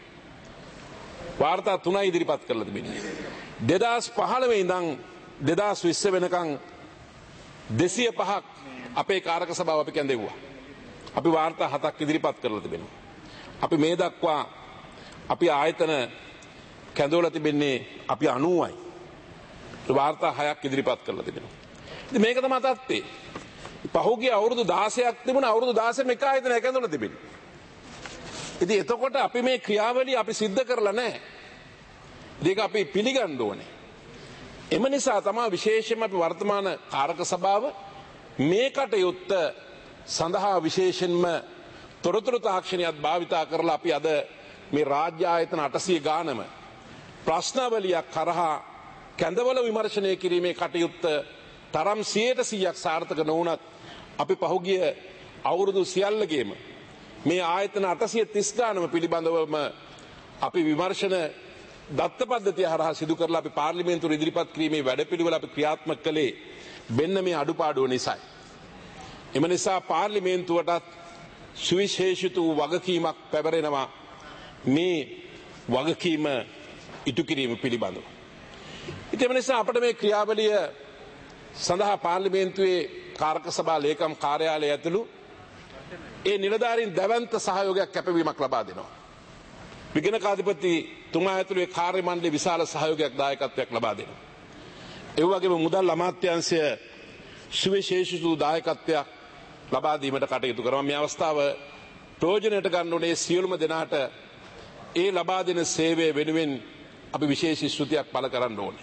වාර්තා තුනයි ඉදිරිපත් කරලා තිබෙන්නේ. දෙදාස් පහළොව ඉඳන් දෙදාස් විස්ස වෙනකන් දෙසිය පහක් අපේ කාරක සභාව අපි කැඳෙව්වා. අපි වාර්තා හතක් ඉදිරිපත් කරලා තිබෙනවා. අපි මේ දක්වා අපි ආයතන කැඳවලා තිබෙන්නේ අපි අනූවයි. වාර්තා හයක් ඉදිරිපත් කරලා තිබෙනවා. ඉතින් මේක තමයි තත්ත්වය. පහුගිය අවුරුදු දාසයක් තිබුණා අවුරුදු දාසෙම එක ආයතනයක් කැඳවලා තිබෙනවා. ඉතින් එතකොට අපි මේ ක්‍රියාවලිය අපි සිද්ධ කරලා නැහැ. ඒක අපි පිළිගන්න ඕනේ. එම නිසා තමයි විශේෂයෙන්ම අපි වර්තමාන කාරක සභාව මේ කටයුත්ත සඳහා විශේෂයෙන්ම තොරතුරු තාක්ෂණයක් භාවිතා කරලා අපි අද මේ රාජ්‍ය ආයතන අටසිය ගානම ප්‍රශ්නාවලියක් කරහා කැඳවල විමර්ශනය කිරීමේ කටයුත්ත තරම් සියයට සීයක් සාර්ථක නොවුනත් අපි පහුගිය අවුරුදු සියල්ලගේම මේ ආයතන අටසිය තිස් ගානම පිළිබඳවම අපි විමර්ශන දත්ත පද්ධතිය හරහා සිදු කරලා අපි පාර්ලිමේන්තුව ඉදිරිපත් කිරීමේ වැඩපිළිවෙල අපි ක්‍රියාත්මක කළේ මෙන්න මේ අඩුපාඩුව නිසායි. එම නිසා පාර්ලිමේන්තුවටත් සුවිශේෂිත වූ වගකීමක් පැවරෙනවා මේ වගකීම ඉටු කිරීම පිළිබඳව. ඉතින් එම නිසා අපට මේ ක්‍රියාවලිය සඳහා පාර්ලිමේන්තුවේ කාරක සභා ලේකම් කාර්යාලය ඇතුළු ඒ නිලධාරීන් දැවැන්ත සහයෝගයක් කැපවීමක් ලබා දෙනවා. විගණකාධිපති තුමා ඇතුළු ඒ කාර්ය මණ්ඩලයේ විශාල සහයෝගයක් දායකත්වයක් ලබා දෙනවා. ඒ වගේම මුදල් අමාත්‍යාංශය සුවිශේෂිත දායකත්වයක් ලබා දීමට කටයුතු කරනවා. මේ අවස්ථාව ප්‍රයෝජනයට ගන්න ඕනේ සියලුම දෙනාට ඒ ලබා දෙන සේවය වෙනුවෙන් අපි විශේෂ ස්තුතියක් පළ කරන්න ඕනේ.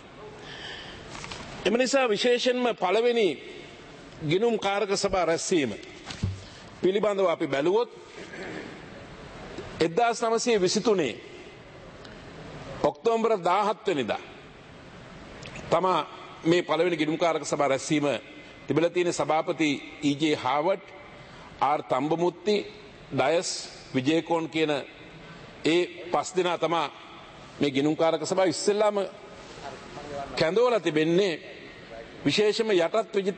එම නිසා විශේෂයෙන්ම පළවෙනි ගිණුම් කාරක සභා රැස්වීම පිළිබඳව අපි බැලුවොත් එක්දාස් නවසිය විසිතුනේ ඔක්තෝබර් දාහත් වෙනිදා තමා මේ පළවෙනි ගිණුම් කාරක සභා රැස්වීම තිබිලා තියෙන සභාපති E J. Harvard, R. Thambamuthi, Dias Wijekoon කියන ඒ පස් දෙනා තමා මේ ගිණුම් කාරක සභාව ඉස්සෙල්ලාම කැඳවලා තිබෙන්නේ විශේෂම යටත් විජිත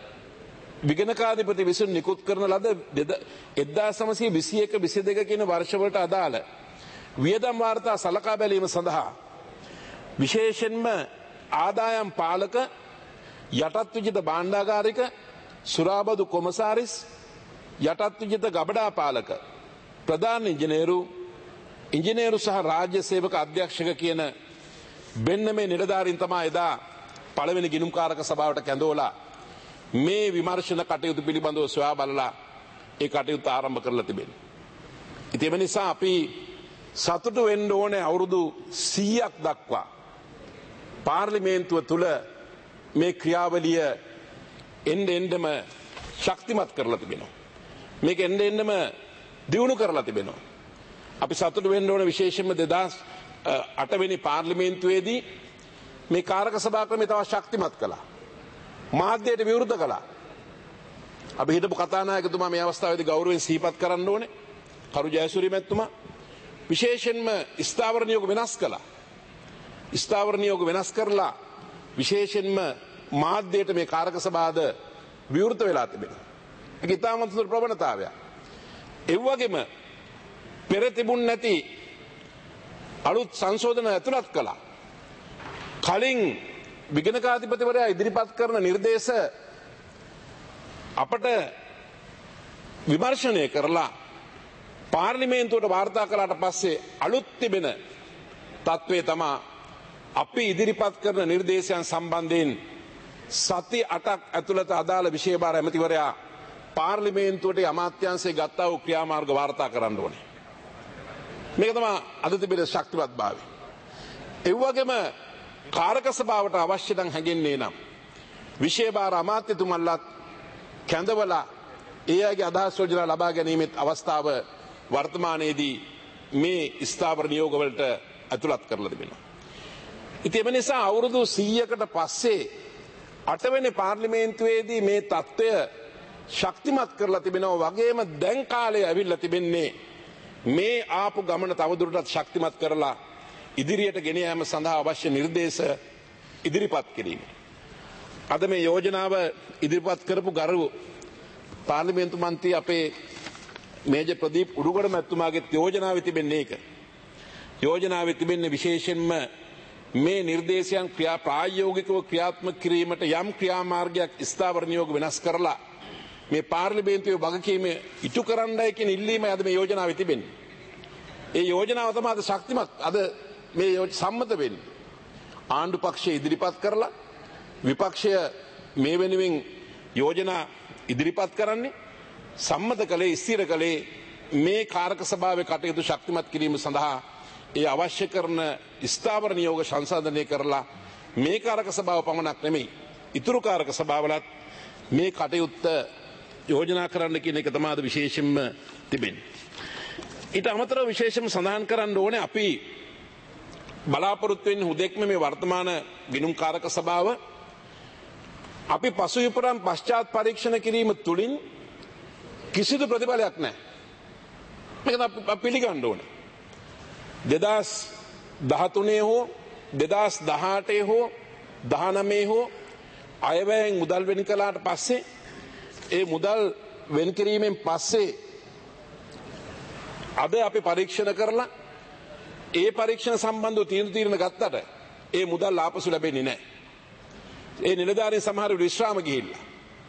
විගණකාධිපති විසින් නිකුත් කරන ලද එක්දාස් නවසිය විසි එක විසි දෙක කියන වර්ෂවලට අදාළ වියදම් වාර්තා සලකා බැලීම සඳහා විශේෂයෙන්ම ආදායම් පාලක යටත් විජිත භාණ්ඩාගාරික සුරාබදු කොමසාරිස් යටත් විජිත ගබඩා පාලක ප්‍රධාන ඉංජිනේරු ඉංජිනේරු සහ රාජ්‍ය සේවක අධ්‍යක්ෂක කියන වෙන්න මේ නිලධාරීන් තමයි එදා පළවෙනි ගිණුම් කාරක සභාවට කැඳවලා මේ විමර්ශන කටයුතු පිළිබඳව සොයා බලලා ඒ කටයුතු ආරම්භ කරලා තිබෙනවා. ඉතින් ඒ නිසා අපි සතුටු වෙන්න ඕනේ අවුරුදු සීයක් දක්වා පාර්ලිමේන්තුව තුල මේ ක්‍රියාවලිය එන්න එන්නම ශක්තිමත් කරලා තිබෙනවා. මේක එන්න එන්නම දියුණු කරලා තිබෙනවා. අපි සතුටු වෙන්න ඕනේ විශේෂයෙන්ම දෙදාස් අට වෙනි පාර්ලිමේන්තුවේදී මේ කාරක සභා ක්‍රමය තව ශක්තිමත් කළා. මාධ්‍යයට විරුද්ධ කළා. අපි හිටපු කතානායකතුමා මේ අවස්ථාවේදී ගෞරවයෙන් සිහිපත් කරන්න ඕනේ. කරු ජයසූරිය මැතිතුමා විශේෂයෙන්ම ස්ථාවර නියෝග වෙනස් කළා. ස්ථාවර නියෝග වෙනස් කරලා විශේෂයෙන්ම මාධ්‍යයට මේ කාරක සභාවද විවෘත වෙලා තිබෙනවා. ඒක ඉතාමත් සුළු ප්‍රවණතාවයක්. ඒ වගේම පෙර තිබුණ නැති අලුත් සංශෝධන ඇතුළත් කළා. කලින් විගණකාධිපතිවරයා ඉදිරිපත් කරන නිර්දේශ අපට විමර්ශනය කරලා පාර්ලිමේන්තුවට වාර්තා කළාට පස්සේ අලුත් තිබෙන තත්ත්වය තමයි අපි ඉදිරිපත් කරන නිර්දේශයන් සම්බන්ධයෙන් සති අටක් ඇතුළත අදාළ විෂය භාර ඇමතිවරයා පාර්ලිමේන්තුවට අමාත්‍යාංශයේ ගත්තා වූ ක්‍රියාමාර්ග වාර්තා කරන්න ඕනේ. මේක තමයි අද තිබෙන ශක්තිවත් භාවය. ඒ වගේම කාරක සභාවට අවශ්‍ය නම් හැගෙන්නේ නම් විෂය භාර අමාත්‍යතුමන්ලත් කැඳවලා ඒ අයගේ අදහස් යෝජනා ලබා ගැනීමේ අවස්ථාව වර්තමානයේදී මේ ස්ථාවර නියෝග වලට ඇතුළත් කරලා තිබෙනවා. ඉතින් ඒ නිසා අවුරුදු සීයකට පස්සේ අටවෙනි පාර්ලිමේන්තුවේදී මේ තත්ත්වය ශක්තිමත් කරලා තිබෙනවා වගේම දැන් කාලේ ඇවිල්ලා තිබෙන්නේ මේ ආපු ගමන තවදුරටත් ශක්තිමත් කරලා ඉදිරියට ගෙන යාම සඳහා අවශ්‍ය නිර්දේශ ඉදිරිපත් කිරීම. අද මේ යෝජනාව ඉදිරිපත් කරපු ගරු පාර්ලිමේන්තු මන්ත්‍රී අපේ මේජර් ප්‍රදීප් උඩුගොඩ මැතිතුමාගේ යෝජනාවේ තිබෙන්නේ ඒක. යෝජනාවේ තිබෙන්නේ විශේෂයෙන්ම මේ නිර්දේශයන් ක්‍රියා ප්‍රායෝගිකව ක්‍රියාත්මක කිරීමට යම් ක්‍රියාමාර්ගයක් ස්ථාවර නියෝග වෙනස් කරලා මේ පාර්ලිමේන්තුවේ වගකීම ඉටු කරන්නයි කියන ඉල්ලීම අද මේ යෝජනාවේ තිබෙන්නේ. ඒ යෝජනාව තමයි අද ශක්තිමත් අද මේ සම්මත වෙන්නේ. ආණ්ඩු පක්ෂය ඉදිරිපත් කරලා විපක්ෂය මේ වෙනුවෙන් යෝජනා ඉදිරිපත් කරන්නේ සම්මත කළේ ස්ථිර කළේ මේ කාරක සභාවේ කටයුතු ශක්තිමත් කිරීම සඳහා ඒ අවශ්‍ය කරන ස්ථාවර නියෝග සංසන්දනය කරලා මේ කාරක සභාව පමණක් නෙමෙයි ඉතුරු කාරක සභාවලත් මේ කටයුත්ත යෝජනා කරන්න කියන එක තමයි අද විශේෂයෙන්ම තිබෙන්නේ. ඊට අමතරව විශේෂයෙන්ම සඳහන් කරන්න ඕනේ අපි බලාපොරොත්තු වෙන්නේ හුදෙක්ම මේ වර්තමාන ගිණුම් කාරක සභාව අපි පසුවිපරම් පශ්චාත් පරීක්ෂණ කිරීම තුළින් කිසිදු ප්‍රතිඵලයක් නැහැ. මේක අපි පිළිගන්න ඕනේ. දෙදහස් දහතුනේ හෝ දෙදහස් දහඅටේ හෝ දහනවයේ හෝ අයවැයෙන් මුදල් වෙන් කළාට පස්සේ ඒ මුදල් වෙන් කිරීමෙන් පස්සේ අද අපි පරීක්ෂණ කරලා ඒ පරීක්ෂණ සම්බන්ධව තීරණ తీරන ගත්තට ඒ මුදල් ආපසු ලැබෙන්නේ නැහැ. ඒ නිලධාරීන් සමහර විශ්‍රාම ගිහිල්ලා.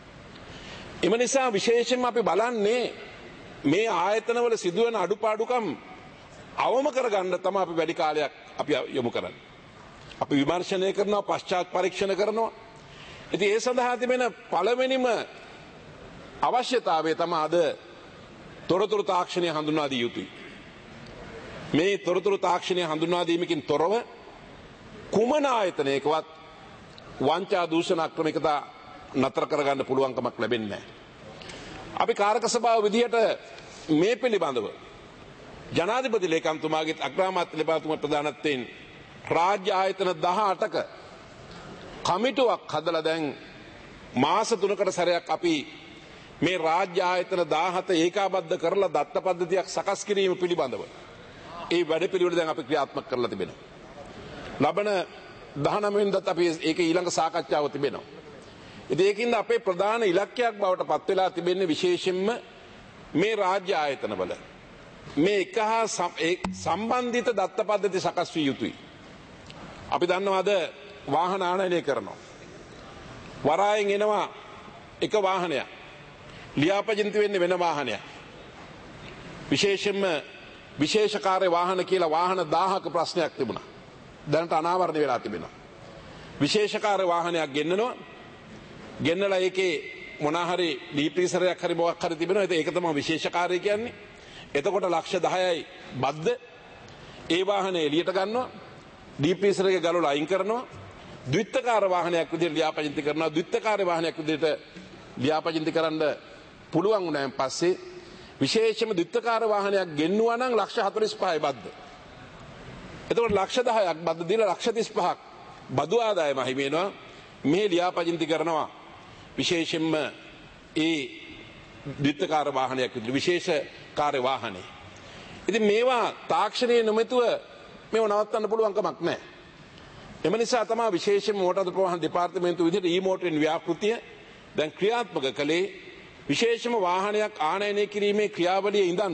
එම නිසා විශේෂයෙන්ම අපි බලන්නේ මේ ආයතනවල සිදුවන අඩුපාඩුකම් අවම කරගන්න තමයි අපි වැඩි කාලයක් අපි යොමු කරන්නේ. අපි විමර්ශනය කරනවා පශ්චාත් පරීක්ෂණ කරනවා. ඉතින් ඒ සඳහා තිබෙන පළවෙනිම අවශ්‍යතාවය තමයි අද තොරතුරු තාක්ෂණය හඳුන්වා දිය යුතුයි. මේ තොරතුරු තාක්ෂණය හඳුන්වා දීමකින් තොරව කුමන ආයතනයකවත් වංචා දූෂණ අක්‍රමිකතා නතර කරගන්න පුළුවන්කමක් ලැබෙන්නේ නැහැ. අපි කාරක සභාව විදිහට මේ පිළිබඳව ජනාධිපති ලේකම්තුමාගේ අග්‍රාමාත්‍ය ලේකම්තුමා ප්‍රධානත්වයෙන් රාජ්‍ය ආයතන දහඅටක කමිටුවක් හදලා දැන් මාස තුනකට සැරයක් අපි මේ රාජ්‍ය ආයතන දහහත ඒකාබද්ධ කරලා දත්ත පද්ධතියක් සකස් කිරීම පිළිබඳව ඒ වැඩපිළිවෙල දැන් අපි ක්‍රියාත්මක කරලා තිබෙනවා. ලබන දහනවය වෙනිදාත් අපි ඒකේ ඊළඟ සාකච්ඡාව තිබෙනවා. ඉතින් ඒකින්ද අපේ ප්‍රධාන ඉලක්කයක් බවට පත් වෙලා තිබෙන්නේ විශේෂයෙන්ම මේ රාජ්‍ය ආයතනවල මේ එක හා සම්බන්ධිත දත්ත පද්ධති සකස් විය යුතුයි. අපි දන්නවාද වාහන ආනයනය කරනවා. වරායෙන් එනවා එක වාහනයක්. ලියාපදිංචි වෙන්නේ වෙන වාහනයක්. විශේෂයෙන්ම විශේෂකාර්ය වාහන කියලා වාහන දහහක ප්‍රශ්නයක් තිබුණා. දැනට අනාවරණය වෙලා තිබෙනවා. විශේෂකාර්ය වාහනයක් ගෙන්නනවා. ගෙන්නලා ඒකේ මොනවා හරි ඩීප්‍රීසරයක් හරි මොකක් හරි තිබෙනවා. ඒක තමයි විශේෂකාර්ය කියන්නේ. එතකොට ලක්ෂ දහයයි බද්ද ඒ වාහනේ එළියට ගන්නවා. ඩීප්‍රීසර් එක ගලවලා අයින් කරනවා. ද්විත්වකාර වාහනයක් විදිහට ලියාපදිංචි කරනවා. ද්විත්වකාර වාහනයක් විදිහට ලියාපදිංචි කරන්න පුළුවන් වුණාන් පස්සේ විශේෂයෙන්ම ද්විත්වකාර වාහනයක් ගෙන්නුවා නම් ලක්ෂ හතළිස් පහයි බද්ද. එතකොට ලක්ෂ දහයක් බද්ද දීලා ලක්ෂ තිස් පහක් බදු ආදායම හිමි වෙනවා. මේ ලියාපදිංචි කරනවා විශේෂයෙන්ම ඒ ද්විත්වකාර වාහනයක් විදිහට විශේෂ කාර්ය වාහනේ. ඉතින් මේවා තාක්ෂණයේ නොමැතුව මේව නවත්තන්න පුළුවන් කමක් නැහැ. එම නිසා තමයි විශේෂයෙන්ම මෝටර් ප්‍රවාහන දෙපාර්තමේන්තුව විදිහට ඊ-මෝටරින් ව්‍යාපෘතිය දැන් ක්‍රියාත්මක කළේ විශේෂම වාහනයක් ආනයනය කිරීමේ ක්‍රියාවලියේ ඉඳන්ම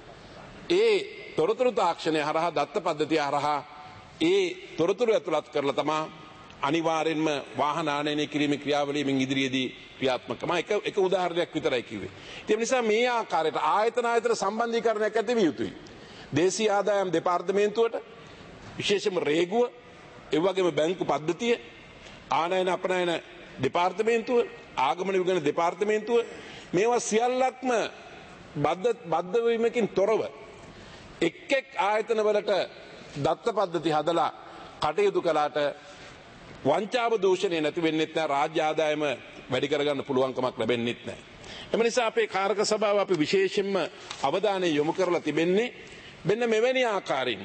ඒ තොරතුරු තාක්ෂණය හරහා දත්ත පද්ධතිය හරහා ඒ තොරතුරු ඇතුළත් කරලා තමයි අනිවාර්යෙන්ම වාහන ආනයනය කිරීමේ ක්‍රියාවලියකින් ඉදිරියේදී ක්‍රියාත්මකම එක එක උදාහරණයක් විතරයි කිව්වේ. ඒ නිසා මේ ආකාරයට ආයතන ආයතන සම්බන්ධීකරණයක් ඇති විය යුතුයි. දේශීය ආදායම් දෙපාර්තමේන්තුවට විශේෂයෙන්ම රේගුව, ඒ වගේම බැංකු පද්ධතිය, ආනයන අපනයන දෙපාර්තමේන්තුව, ආගමන විගණන දෙපාර්තමේන්තුව මේවා සියල්ලක්ම බද්ධ බද්ධ වීමකින් තොරව එක් එක් ආයතන වලට දත්ත පද්ධති හදලා කටයුතු කළාට වංචාව දූෂණය නැති වෙන්නෙත් නැහැ, රාජ්‍ය ආදායම වැඩි කරගන්න පුළුවන්කමක් ලැබෙන්නෙත් නැහැ. එම නිසා අපේ කාරක සභාව අපි විශේෂයෙන්ම අවධානය යොමු කරලා තිබෙන්නේ මෙන්න මෙවැනි ආකාරයෙන්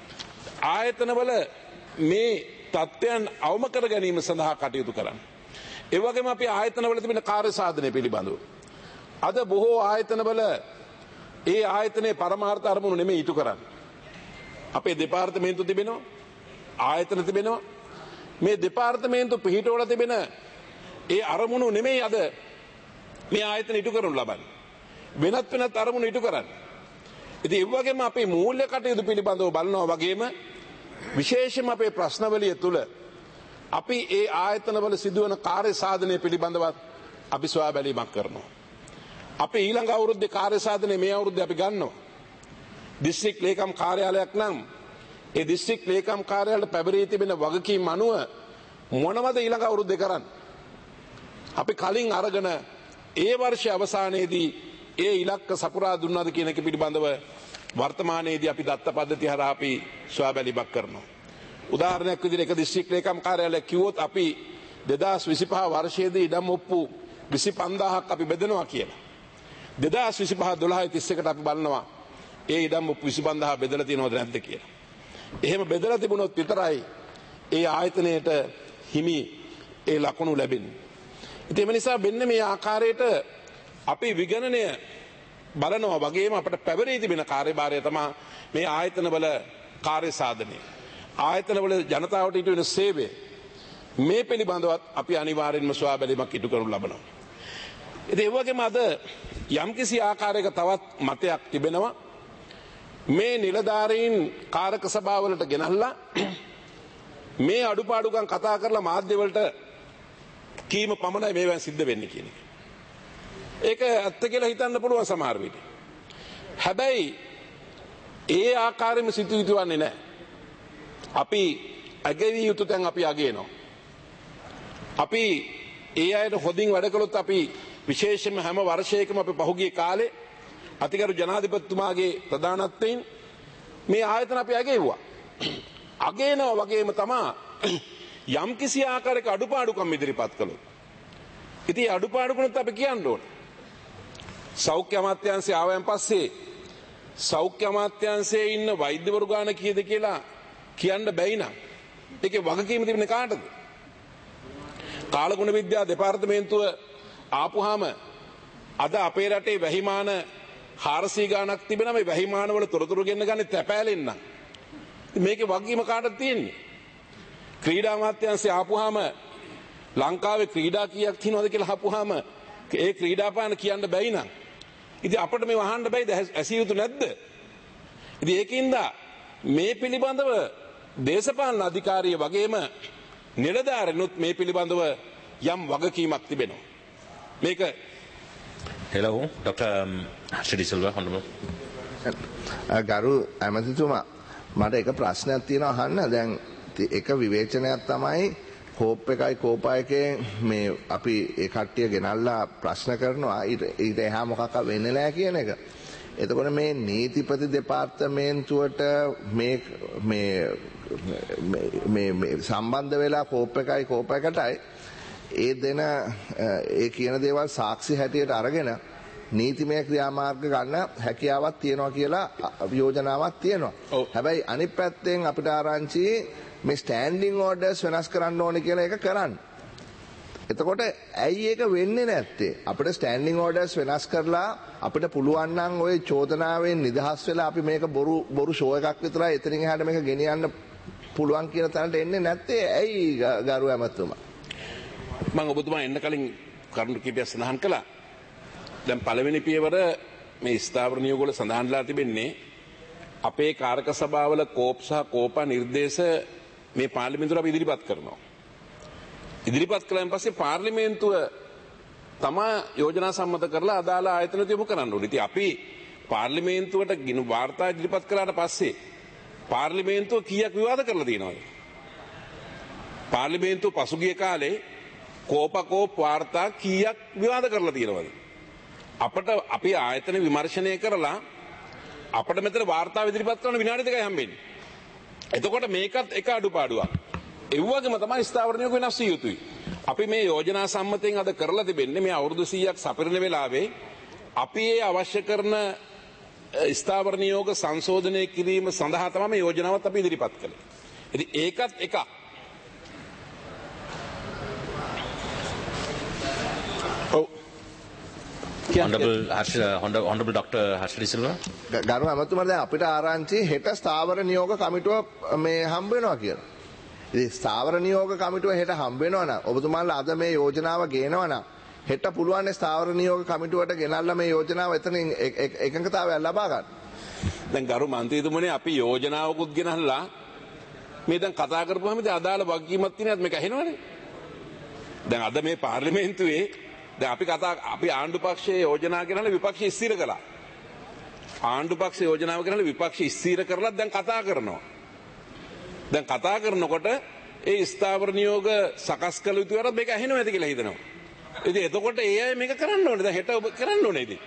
ආයතනවල මේ තත්ත්වයන් අවම කර ගැනීම සඳහා කටයුතු කරන්න. ඒ වගේම අපි ආයතනවල තිබෙන කාර්ය සාධනය පිළිබඳව අද බොහෝ ආයතනවල ඒ ආයතනයේ පරමාර්ථ අරමුණු නෙමෙයි ඉටු කරන්නේ. අපේ දෙපාර්තමේන්තු තිබෙනවා, ආයතන තිබෙනවා. මේ දෙපාර්තමේන්තු පිහිටවල තිබෙන ඒ අරමුණු නෙමෙයි අද මේ ආයතන ඉටු කරනු ලබන්නේ. වෙනත් වෙනත් අරමුණු ඉටු කරන්නේ. ඉතින් ඒ වගේම අපේ මූල්‍ය කටයුතු පිළිබඳව බලනවා වගේම විශේෂයෙන්ම අපේ ප්‍රශ්නවලිය තුල අපි ඒ ආයතනවල සිදුවන කාර්ය සාධනය පිළිබඳව අපි සොයා බැලීමක් කරනවා. අපි ඊළඟ අවුරුද්දේ කාර්ය සාධනය මේ අවුරුද්දේ අපි ගන්නවා. දිස්ත්‍රික් ලේකම් කාර්යාලයක් නම් ඒ දිස්ත්‍රික් ලේකම් කාර්යාලයට පැවරී තිබෙන වගකීම් අනුව මොනවද ඊළඟ අවුරුද්දේ කරන්නේ? අපි කලින් අරගෙන ඒ වර්ෂ අවසානයේදී ඒ ඉලක්ක සපුරා දුන්නාද කියන එක පිළිබඳව වර්තමානයේදී අපි දත්ත පද්ධතිය හරහා අපි සොයා බැලීමක් කරනවා. උදාහරණයක් විදිහට එක දිස්ත්‍රික් ලේකම් කාර්යාලයක් කිව්වොත් අපි දෙදාස් විසිපහ වර්ෂයේදී ඉඩම් ඔප්පු විසිපන්දාහක් අපි බෙදනවා කියලා. දෙදාස් විසිපහ දොළහයි තිස් එකට අපි බලනවා ඒ ඉඩම් ඔප්පු විසිපන්දාහ බෙදලා තියෙනවද නැද්ද කියලා. එහෙම බෙදලා තිබුණොත් විතරයි ඒ ආයතනයට හිමි ඒ ලකුණු ලැබෙන්නේ. ඉතින් ඒ නිසා මෙන්න මේ ආකාරයට අපි විගණනය බලනවා වගේම අපිට පැවරී තිබෙන කාර්යභාරය තමයි මේ ආයතනවල කාර්ය සාධනය. ආයතනවල ජනතාවට ඊට වෙන සේවය මේ පිළිබඳවත් අපි අනිවාර්යෙන්ම සොයා බැලීමක් ඉටු කරනු ලබනවා. ඉතින් ඒ වගේම අද යම්කිසි ආකාරයක තවත් මතයක් තිබෙනවා මේ නිලධාරීන් කාරක සභාවලට ගෙනල්ලා මේ අඩුපාඩුකම් කතා කරලා මාධ්‍ය වලට කීම පමණයි මේවෙන් සිද්ධ වෙන්නේ කියන එක. ඒක ඇත්ත කියලා හිතන්න පුළුවන් සමහර විට. හැබැයි ඒ ආකාරයෙන්ම සිදු වෙන්නේ නැහැ. අපි අගවිය යුතු තැන් අපි අගේනවා. අපි ඒ අයට හොදින් වැඩ කළොත් අපි විශේෂයෙන්ම හැම වර්ෂයකම අපි පහුගිය කාලේ අතිගරු ජනාධිපතිතුමාගේ ප්‍රධානත්වයෙන් මේ ආයතන අපි අගේවුවා. අගේනවා වගේම තමයි යම් කිසි ආකාරයක අඩුපාඩුකම් ඉදිරිපත් කළොත්. ඉතින් අඩුපාඩුකමත් අපි කියන්න ඕන. සෞඛ්‍ය අමාත්‍යාංශය ආවයන් පස්සේ සෞඛ්‍ය අමාත්‍යාංශයේ ඉන්න වෛද්‍යවරු ගාන කීයද කියලා කියන්න බැයි නම් ඒකේ වගකීම තිබෙන්නේ කාටද? කාලගුණ විද්‍යා දෙපාර්තමේන්තුව ආපුහම අද අපේ රටේ වැහිමාන හාරසිය ගානක් තිබෙනවා. මේ වැහිමාන වල තොරතුරු ගෙන්න ගන්නේ තැපෑලෙන්න. මේකේ වගකීම කාටද තියෙන්නේ? ක්‍රීඩා අමාත්‍යාංශය ආපුහම ලංකාවේ ක්‍රීඩා කීයක් තියෙනවද කියලා අහපුහම ඒ ක්‍රීඩාපාන කියන්න බැයි නම් ඉතින් අපිට මේ වහන්න බැයිද? ඇසිය යුතු නැද්ද? ඉතින් ඒකින්ද මේ පිළිබඳව දේශපාලන අධිකාරිය වගේම නිලධාරීනුත් මේ පිළිබඳව යම් වගකීමක් තිබෙනවා. මේක Hello, Doctor Shri Silva, Honorable. ගරු ඇමතිතුමා මට එක ප්‍රශ්නයක් තියෙනවා අහන්න. දැන් එක විවේචනයක් තමයි කෝප් එකයි කෝපා එකේ මේ අපි ඒ කට්ටිය ගෙනල්ලා ප්‍රශ්න කරනවා ඊට එහා මොකක් වෙන්නේ නැහැ කියන එක. එතකොට මේ නීතිපති දෙපාර්තමේන්තුවට මේ මේ මේ සම්බන්ධ වෙලා කෝප් එකයි කෝපා එකටයි ඒ දෙන ඒ කියන දේවල් සාක්ෂි හැටියට අරගෙන නීතිමය ක්‍රියාමාර්ග ගන්න හැකියාවක් තියෙනවා කියලා යෝජනාවක් තියෙනවා. හැබැයි අනිත් පැත්තෙන් අපිට ආරංචි මේ ස්ටෑන්ඩින් ඕඩර්ස් වෙනස් කරන්න ඕනේ කියලා එක කරන්න. එතකොට ඇයි ඒක වෙන්නේ නැත්තේ? අපිට ස්ටෑන්ඩින් ඕඩර්ස් වෙනස් කරලා අපිට පුළුවන් නම් ওই චෝදනාවෙන් නිදහස් වෙලා අපි මේක බොරු බොරු ෂෝ එකක් විතරයි එතනින් එහාට මේක ගෙනියන්න පුළුවන් කියන තැනට එන්නේ නැත්තේ ඇයි ගරු ඇමතුමා? මම ඔබතුමා එන්න කලින් කරුණු කිහිපයක් සඳහන් කළා. දැන් පළවෙනි පියවර මේ ස්ථාවර නියෝග වල සඳහන්ලා තිබෙන්නේ අපේ කාරක සභාවල කෝප් සහ කෝපා නිර්දේශ මේ පාර්ලිමේන්තුවට අපි ඉදිරිපත් කරනවා. ඉදිරිපත් කළාන් පස්සේ පාර්ලිමේන්තුව තමා යෝජනා සම්මත කරලා අදාළ ආයතන යොමු කරන්න ඕනේ. ඉතින් අපි පාර්ලිමේන්තුවට ගිනු වාර්තා ඉදිරිපත් කළාට පස්සේ පාර්ලිමේන්තුව කීයක් විවාද කරලා තියෙනවද? පාර්ලිමේන්තුව පසුගිය කාලේ කෝපකෝප වාර්තා කීයක් විවාද කරලා තියෙනවද? අපට අපි ආයතන විමර්ශනය කරලා අපිට මෙතන වාර්තා ඉදිරිපත් කරන විනාඩි දෙකයි හම්බෙන්නේ. එතකොට මේකත් එක අඩුපාඩුවක්. ඒ වගේම තමයි ස්ථාවර නියෝග වෙනස් විය යුතුයි. අපි මේ යෝජනා සම්මතයෙන් අද කරලා තිබෙන්නේ මේ අවුරුදු සීයක් සපිරන වෙලාවේ අපි ඒ අවශ්‍ය කරන ස්ථාවර නියෝග සංශෝධනය කිරීම සඳහා තමයි මේ යෝජනාවත් අපි ඉදිරිපත් කළේ. ඉතින් ඒකත් එකක්. ඔව්. Honorable, Honorable, Honorable Doctor Harshadi Silva. ගරු ඇමතුමා දැන් අපිට ආරංචි හෙට ස්ථාවර නියෝග කමිටුව මේ හම්බ වෙනවා කියලා. ඉතින් ස්ථාවර නියෝග කමිටුව හෙට හම්බ වෙනවා නම් ඔබතුමාලා අද මේ යෝජනාව ගේනවා නම් හෙට පුළුවන් ස්ථාවර නියෝග කමිටුවට ගෙනල්ලා මේ යෝජනාව එතනින් එකඟතාවයක් ලබා ගන්න. දැන් ගරු මන්ත්‍රීතුමනේ අපි යෝජනාවකුත් ගෙනල්ලා මේ දැන් කතා කරපුවාම ඉතින් අදාළ වගකීමක් තියෙනත් මේක ඇහෙනවනේ. දැන් අද මේ පාර්ලිමේන්තුවේ දැන් අපි කතා අපි ආණ්ඩු පක්ෂයේ යෝජනා ගෙනල්ලා විපක්ෂය ස්ථිර කළා. ආණ්ඩු පක්ෂයේ යෝජනාව ගෙනල්ලා විපක්ෂය ස්ථිර කරලා දැන් කතා කරනවා. දැන් කතා කරනකොට ඒ ස්ථාවර නියෝග සකස් කළ යුතුවට මේක ඇහෙනව ඇති කියලා හිතනවා. ඉතින් එතකොට ඒ අය මේක කරන්න ඕනේ. දැන් හෙට ඔබ කරන්න ඕනේ ඉතින්.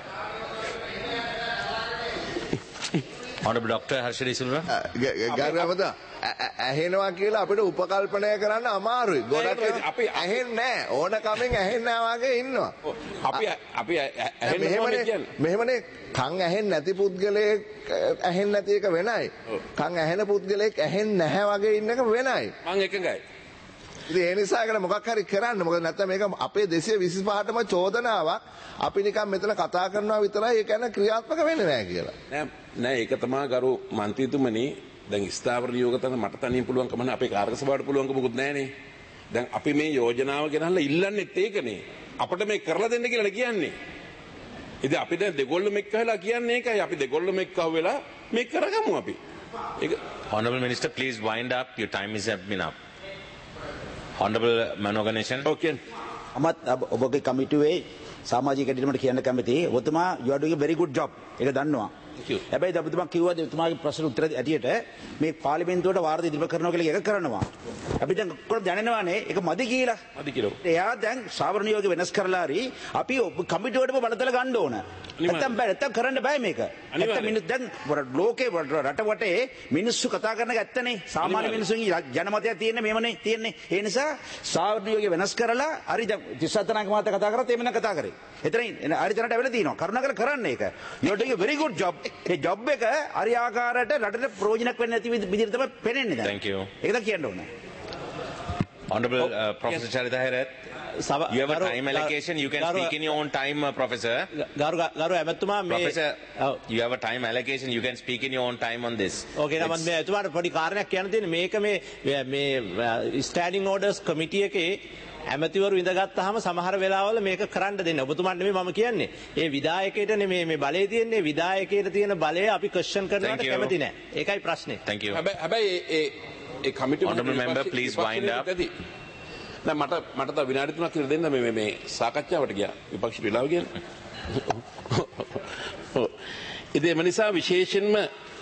Honorable Doctor Harshadi Silva. ගාරවද ඇහෙනවා කියලා අපිට උපකල්පනය කරන්න අමාරුයි. ගොඩක් අපි ඇහෙන්නේ නැහැ. ඕන කමෙන් ඇහෙන්නේ නැහැ වගේ ඉන්නවා. අපි අපි ඇහෙන්නේ මෙහෙමනේ කන් ඇහෙන්නේ නැති පුද්ගලයෙක් ඇහෙන්නේ නැති එක වෙනයි. කන් ඇහෙන පුද්ගලයෙක් ඇහෙන්නේ නැහැ වගේ ඉන්න එක වෙනයි. මම එකඟයි. ඉතින් ඒ නිසා ඒකට මොකක් හරි කරන්න. මොකද නැත්නම් මේක අපේ දෙසිය විසිපහටම චෝදනාවක්. අපි නිකන් මෙතන කතා කරනවා විතරයි ඒක යන ක්‍රියාත්මක වෙන්නේ නැහැ කියලා. නෑ නෑ ඒක තමයි ගරු මන්ත්‍රීතුමනි දැන් ස්ථාවර නියෝග තන මට තනියෙන් පුළුවන් කම නැහැ අපේ කාර්ය සභාවට පුළුවන් කමකුත් නැහනේ. දැන් අපි මේ යෝජනාව ගෙනල්ලා ඉල්ලන්නෙත් ඒකනේ. අපිට මේ කරලා දෙන්න කියලා කියන්නේ. ඉතින් අපි දැන් දෙගොල්ලම එක්ක වෙලා කියන්නේ ඒකයි. අපි දෙගොල්ලම එක්ක වෙලා මේ කරගමු අපි. ඒක Honorable Minister, please wind up. Your time is been up. Honorable Manoganeshan. Okay. අමත් ඔබගේ කමිටුවේ සමාජික කැඩීමට කියන්න කැමතියි. ඔබතුමා you are doing a very good job. ඒක දන්නවා. හැබැයි ඔබතුමා කිව්වා ඔබතුමාගේ ප්‍රශ්න උත්තර ඇටියට මේ පාර්ලිමේන්තුවට වාර්තා ඉදිරිපත් කරනවා කියලා එක කරනවා. අපි දැන් ඔක්කොම දැනෙනවානේ ඒක මදි කියලා. මදි කියලා. එයා දැන් සාවර නියෝගය වෙනස් කරලා හරි අපි කමිටුවටම බලතල ගන්න ඕන. නැත්තම් බෑ නැත්තම් කරන්න බෑ මේක. නැත්තම් මිනිස්සු දැන් ලෝකේ රට වටේ මිනිස්සු කතා කරන එක ඇත්තනේ. සාමාන්‍ය මිනිස්සුන්ගේ ජනමතයක් තියෙන්නේ මේවනේ තියෙන්නේ. ඒ නිසා සාවර නියෝගය වෙනස් කරලා හරි දැන් තිස්සතනායක මහත්තයා කතා කරත් එමෙන්න කතා කරේ. එතනින් හරි තැනට ඇවිල්ලා තියෙනවා. කරුණාකර කරන්න ඒක. you are doing a very good job. ඒ ජොබ් එක හරි ආකාරයට රටට ප්‍රයෝජනක් වෙන්නේ නැති විදිහට තමයි පේන්නේ දැන්. Thank you. ඒක තමයි කියන්න ඕනේ. Honorable uh, Professor yes. Charita Heret. You have a time allocation. You can speak in your own time, uh, Professor. Garu garu එමෙතුමා මේ Professor, you have a time allocation. You can speak in your own time on this. Okay, නම් මම එතුමාට පොඩි කාරණයක් කියන්න තියෙන්නේ මේක මේ මේ standing orders committee එකේ ඇමතිවරු ඉඳගත්තාම සමහර වෙලාවල මේක කරන්න දෙන්න. ඔබතුමාට නෙමෙයි මම කියන්නේ. ඒ විධායකයට නෙමෙයි මේ බලය තියෙන්නේ. විධායකයට තියෙන බලය අපි ක්වෙස්චන් කරනවට කැමති නැහැ. ඒකයි ප්‍රශ්නේ. Thank you. හැබැයි හැබැයි ඒ ඒ කමිටුව Honorable member, please wind up. දැන් මට මට තව විනාඩි තුනක් කියලා දෙන්න මේ මේ සාකච්ඡාවට ගියා. විපක්ෂ වෙලාව කියන්නේ. ඔව්. ඉතින් ඒ නිසා විශේෂයෙන්ම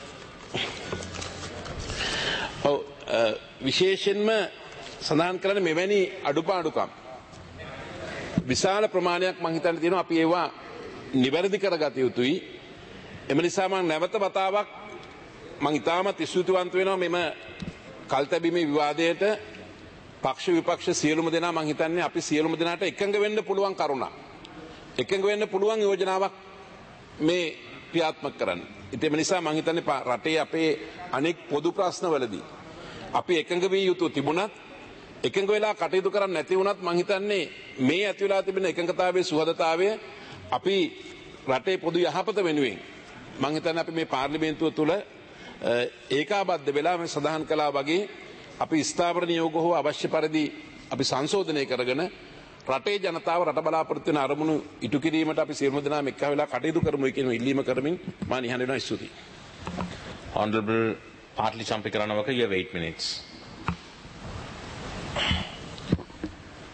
ඔව් විශේෂයෙන්ම සඳහන් කරන්නේ මෙවැනි අඩුපාඩුකම් විශාල ප්‍රමාණයක් මම හිතන්නේ තියෙනවා අපි ඒවා නිවැරදි කරගත යුතුයි. එම නිසා මම නැවත වතාවක් මම ඉතාමත් ස්තුතිවන්ත වෙනවා මෙම කල්තැබීමේ විවාදයට පක්ෂ විපක්ෂ සියලුම දෙනා මම හිතන්නේ අපි සියලුම දෙනාට එකඟ වෙන්න පුළුවන් කරුණක්. එකඟ වෙන්න පුළුවන් යෝජනාවක් මේ ක්‍රියාත්මක කරන්න. ඒ නිසා මම හිතන්නේ රටේ අපේ අනෙක් පොදු ප්‍රශ්නවලදී අපි එකඟ විය යුතු තිබුණත් එකඟ වෙලා කටයුතු කරන්න නැති වුණත් මම හිතන්නේ මේ ඇති වෙලා තිබෙන එකඟතාවයේ සුහදතාවය අපි රටේ පොදු යහපත වෙනුවෙන් මම හිතන්නේ අපි මේ පාර්ලිමේන්තුව තුළ ඒකාබද්ධ වෙලා මේ සඳහන් කළා වගේ අපි ස්ථාවර නියෝග හෝ අවශ්‍ය පරිදි අපි සංශෝධනය කරගෙන රටේ ජනතාව රට බලාපොරොත්තු වෙන අරමුණු ඉටු කිරීමට අපි සියලුම දෙනාම එක්ක වෙලා කටයුතු කරමු කියන ඉල්ලීම කරමින් මම නිහඬ වෙනවා. ස්තුතියි. Honorable Partly Champikaranawaka, you have eight minutes.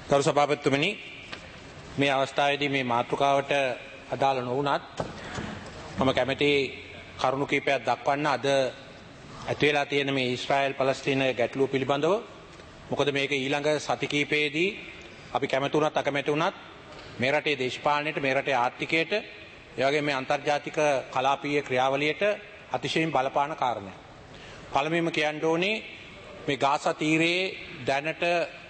ගරු සභාපතිතුමනි මේ අවස්ථාවේදී මේ මාතෘකාවට අදාළ නොවුනත් මම කැමැති කරුණු කිහිපයක් දක්වන්න අද ඇති වෙලා තියෙන මේ ඊශ්‍රායල් පලස්තීන ගැටලුව පිළිබඳව. මොකද මේක ඊළඟ සති කිහිපයේදී අපි කැමැති වුණත් අකමැති වුණත් මේ රටේ දේශපාලනයට, මේ රටේ ආර්ථිකයට, ඒ වගේම මේ අන්තර්ජාතික කලාපීය ක්‍රියාවලියට අතිශයින් බලපාන කාරණයක්. පළමුවෙන්ම කියන්න ඕනේ මේ ගාසා තීරයේ දැනට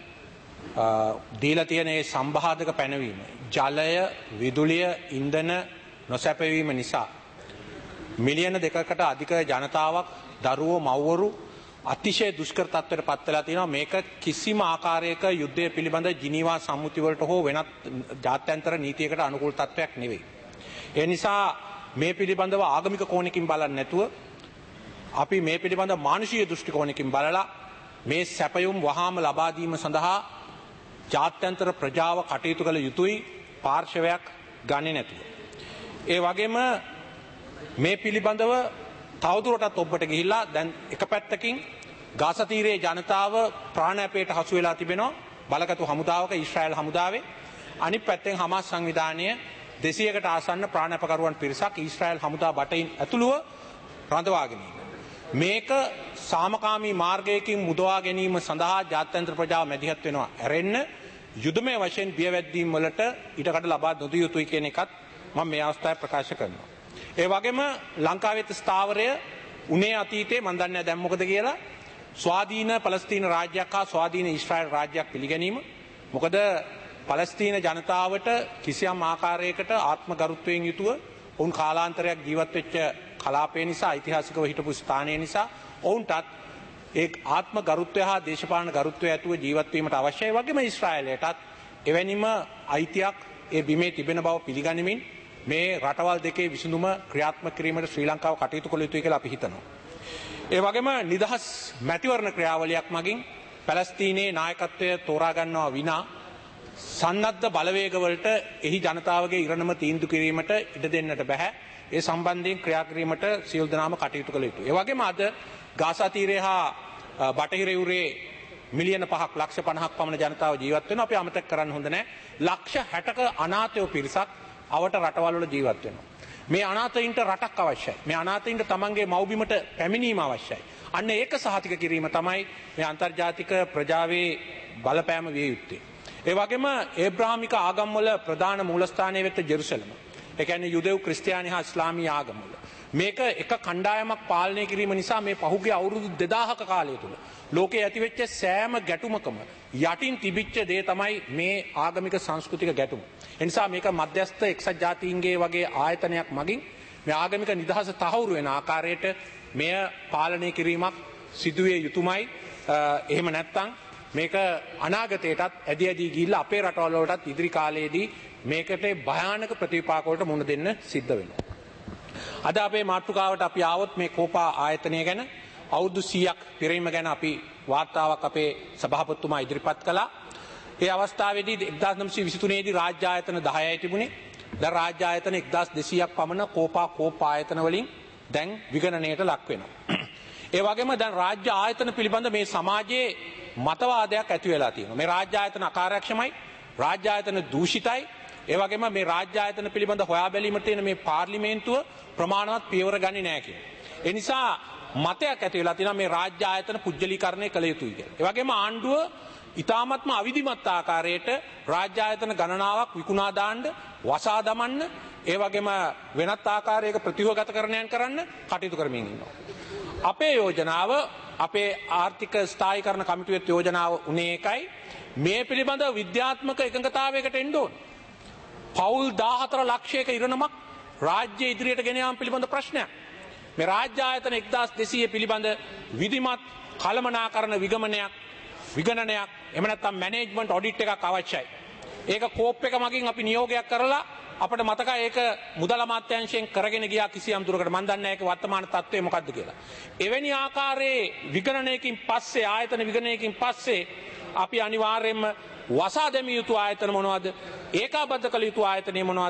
දීලා තියෙන මේ සම්බාධක පැනවීම, ජලය, විදුලිය, ඉන්ධන නොසැපවීම නිසා මිලියන දෙකකට අධික ජනතාවක්, දරුවෝ, මව්වරු අතිශය දුෂ්කර තත්ත්වයට පත් වෙලා තියෙනවා. මේක කිසිම ආකාරයක යුද්ධය පිළිබඳ ජිනීවා සම්මුති වලට හෝ වෙනත් ජාත්‍යන්තර නීතියකට අනුකූල තත්ත්වයක් නෙවෙයි. ඒ නිසා මේ පිළිබඳව ආගමික කෝණකින් බලන්නේ නැතුව අපි මේ පිළිබඳ මානුෂීය දෘෂ්ටි කෝණකින් බලලා මේ සැපයුම් වහාම ලබා දීම සඳහා ජාත්‍යන්තර ප්‍රජාව කටයුතු කළ යුතුයි, පාර්ශවයක් ගන්නේ නැතුව. ඒ වගේම මේ පිළිබඳව තවදුරටත් ඔබට ගිහිල්ලා දැන් එක පැත්තකින් ගාසා තීරයේ ජනතාව ප්‍රාණාපයට හසු වෙලා තිබෙනවා බලගතු හමුදාවක, ඊශ්‍රායල් හමුදාවේ. අනිත් පැත්තෙන් හමාස් සංවිධානය දෙසීයකට ආසන්න ප්‍රාණාපකරුවන් පිරිසක් ඊශ්‍රායල් හමුදා බටයින් ඇතුළුව රඳවාගෙන ඉන්නවා. මේක සාමකාමී මාර්ගයකින් මුදවා ගැනීම සඳහා ජාත්‍යන්තර ප්‍රජාව මැදිහත් වෙනවා. ඇරෙන්න යුදමය වශයෙන් බියවැද්දීම් වලට ඊටකට ලබා නොදිය යුතුයි කියන එකත් මම මේ අවස්ථාවේ ප්‍රකාශ කරනවා. ඒ වගේම ලංකාවේ ස්ථාවරය උනේ අතීතයේ මම දන්නේ නැහැ දැන් මොකද කියලා ස්වාධීන පලස්තීන රාජ්‍යයක් හා ස්වාධීන ඊශ්‍රායල් රාජ්‍යයක් පිළිගැනීම. මොකද පලස්තීන ජනතාවට කිසියම් ආකාරයකට ආත්ම ගරුත්වයෙන් යුතුව ඔවුන් කාලාන්තරයක් ජීවත් වෙච්ච කලාපය නිසා, ඓතිහාසිකව හිටපු ස්ථානය නිසා ඔවුන්ටත් ඒ ආත්ම ගරුත්වය හා දේශපාලන ගරුත්වය ඇතුව ජීවත් වීමට අවශ්‍යයි. වගේම ඊශ්‍රායලයටත් එවැනිම අයිතියක් ඒ බිමේ තිබෙන බව පිළිගනිමින් මේ රටවල් දෙකේ විසඳුම ක්‍රියාත්මක කිරීමට ශ්‍රී ලංකාව කටයුතු කළ යුතුයි කියලා අපි හිතනවා. ඒ වගේම නිදහස් මැතිවරණ ක්‍රියාවලියක් මගින් පැලස්තීනයේ නායකත්වය තෝරා ගන්නවා විනා සන්නද්ධ බලවේගවලට එහි ජනතාවගේ ඉරණම තීන්දුව කිරීමට ඉඩ දෙන්නට බෑ. ඒ සම්බන්ධයෙන් ක්‍රියා කිරීමට සියලු දෙනාම කටයුතු කළ යුතුයි. ඒ වගේම අද ගාසා තීරය හා බටහිර යුරේ මිලියන පහක් ලක්ෂ පනහක් පමණ ජනතාව ජීවත් වෙනවා. අපි අමතක කරන්න හොඳ නැහැ. ලක්ෂ හැටක අනාථයෝ පිරිසක් අවට රටවල් වල ජීවත් වෙනවා. මේ අනාථයින්ට රටක් අවශ්‍යයි. මේ අනාථයින්ට තමන්ගේ මව්බිමට පැමිණීම අවශ්‍යයි. අන්න ඒක සහතික කිරීම තමයි මේ අන්තර්ජාතික ප්‍රජාවේ බලපෑම විය යුත්තේ. ඒ වගේම ඒබ්‍රාහමික ආගම්වල ප්‍රධාන මූලස්ථානය වෙත ජෙරුසලම. ඒ කියන්නේ යුදෙව්, ක්‍රිස්තියානි හා ඉස්ලාමීය ආගම්වල. මේක එක කණ්ඩායමක් පාලනය කිරීම නිසා මේ පහුගිය අවුරුදු දෙදාහක කාලය තුල ලෝකයේ ඇතිවෙච්ච සෑම ගැටුමකම යටින් තිබිච්ච දේ තමයි මේ ආගමික සංස්කෘතික ගැටුම. ඒ නිසා මේක මධ්‍යස්ථ එක්සත් ජාතීන්ගේ වගේ ආයතනයක් මගින් මේ ආගමික නිදහස තහවුරු වෙන ආකාරයට මෙය පාලනය කිරීමක් සිදුවේ යුතුමයි. එහෙම නැත්නම් මේක අනාගතයටත් ඇදී ඇදී ගිහිල්ලා අපේ රටවල් වලටත් ඉදිරි කාලයේදී මේකට භයානක ප්‍රතිපාක වලට මුහුණ දෙන්න සිද්ධ වෙනවා. අද අපේ මාතෘකාවට අපි ආවොත් මේ කෝපා ආයතනය ගැන අවුරුදු සීයක් පිරීම ගැන අපි වාර්තාවක් අපේ සභාපතිතුමා ඉදිරිපත් කළා. ඒ අවස්ථාවේදී එක්දාස් නවසිය විසිතුනේ දී රාජ්‍ය ආයතන දහයයි තිබුණේ. දැන් රාජ්‍ය ආයතන එක්දාස් දෙසීයක් පමණ කෝපා කෝප ආයතන වලින් දැන් විගණනයට ලක් වෙනවා. ඒ වගේම දැන් රාජ්‍ය ආයතන පිළිබඳ මේ සමාජයේ මතවාදයක් ඇති වෙලා තියෙනවා. මේ රාජ්‍ය ආයතන අකාර්යක්ෂමයි, රාජ්‍ය ආයතන දූෂිතයි. ඒ වගේම මේ රාජ්‍ය ආයතන පිළිබඳ හොයා බැලීමට තියෙන මේ පාර්ලිමේන්තුව ප්‍රමාණවත් පියවර ගන්නේ නැහැ කියලා. ඒ නිසා මතයක් ඇති වෙලා තියෙනවා මේ රාජ්‍ය ආයතන පුජ්‍යලීකරණය කළ යුතුයි කියලා. ඒ වගේම ආණ්ඩුව ඉතාමත්ම අවිධිමත් ආකාරයට රාජ්‍ය ආයතන ගණනාවක් විකුණා දාන්න, වසා දමන්න, ඒ වගේම වෙනත් ආකාරයක ප්‍රතිවගතකරණයන් කරන්න කටයුතු කරමින් ඉන්නවා. අපේ යෝජනාව, අපේ ආර්ථික ස්ථායීකරණ කමිටුවේ යෝජනාව උනේ එකයි, මේ පිළිබඳ විද්‍යාත්මක එකඟතාවයකට එන්න ඕන. පවුල් දාහතර ලක්ෂයක ඉරණමක් රාජ්‍ය ඉදිරියට ගෙන යාම පිළිබඳ ප්‍රශ්නයක්. මේ රාජ්‍ය ආයතන එක්දාස් දෙසීය පිළිබඳ විධිමත් කළමනාකරණ විගමනයක්, විගණනයක්, එහෙම නැත්නම් මැනේජ්මන්ට් ඔඩිට් එකක් අවශ්‍යයි. ඒක කෝප් එක මගින් අපි නියෝගයක් කරලා අපිට මතකයි ඒක මුදල් අමාත්‍යාංශයෙන් කරගෙන ගියා කිසියම් දුරකට. මම දන්නේ නැහැ ඒක වර්තමාන තත්ත්වය මොකක්ද කියලා. එවැනි ආකාරයේ විගණනයකින් පස්සේ, ආයතන විගණනයකින් පස්සේ අපි අනිවාර්යයෙන්ම වසා දැමිය යුතු ආයතන මොනවද? ඒකාබද්ධ කළ යුතු ආයතනය මොනවද?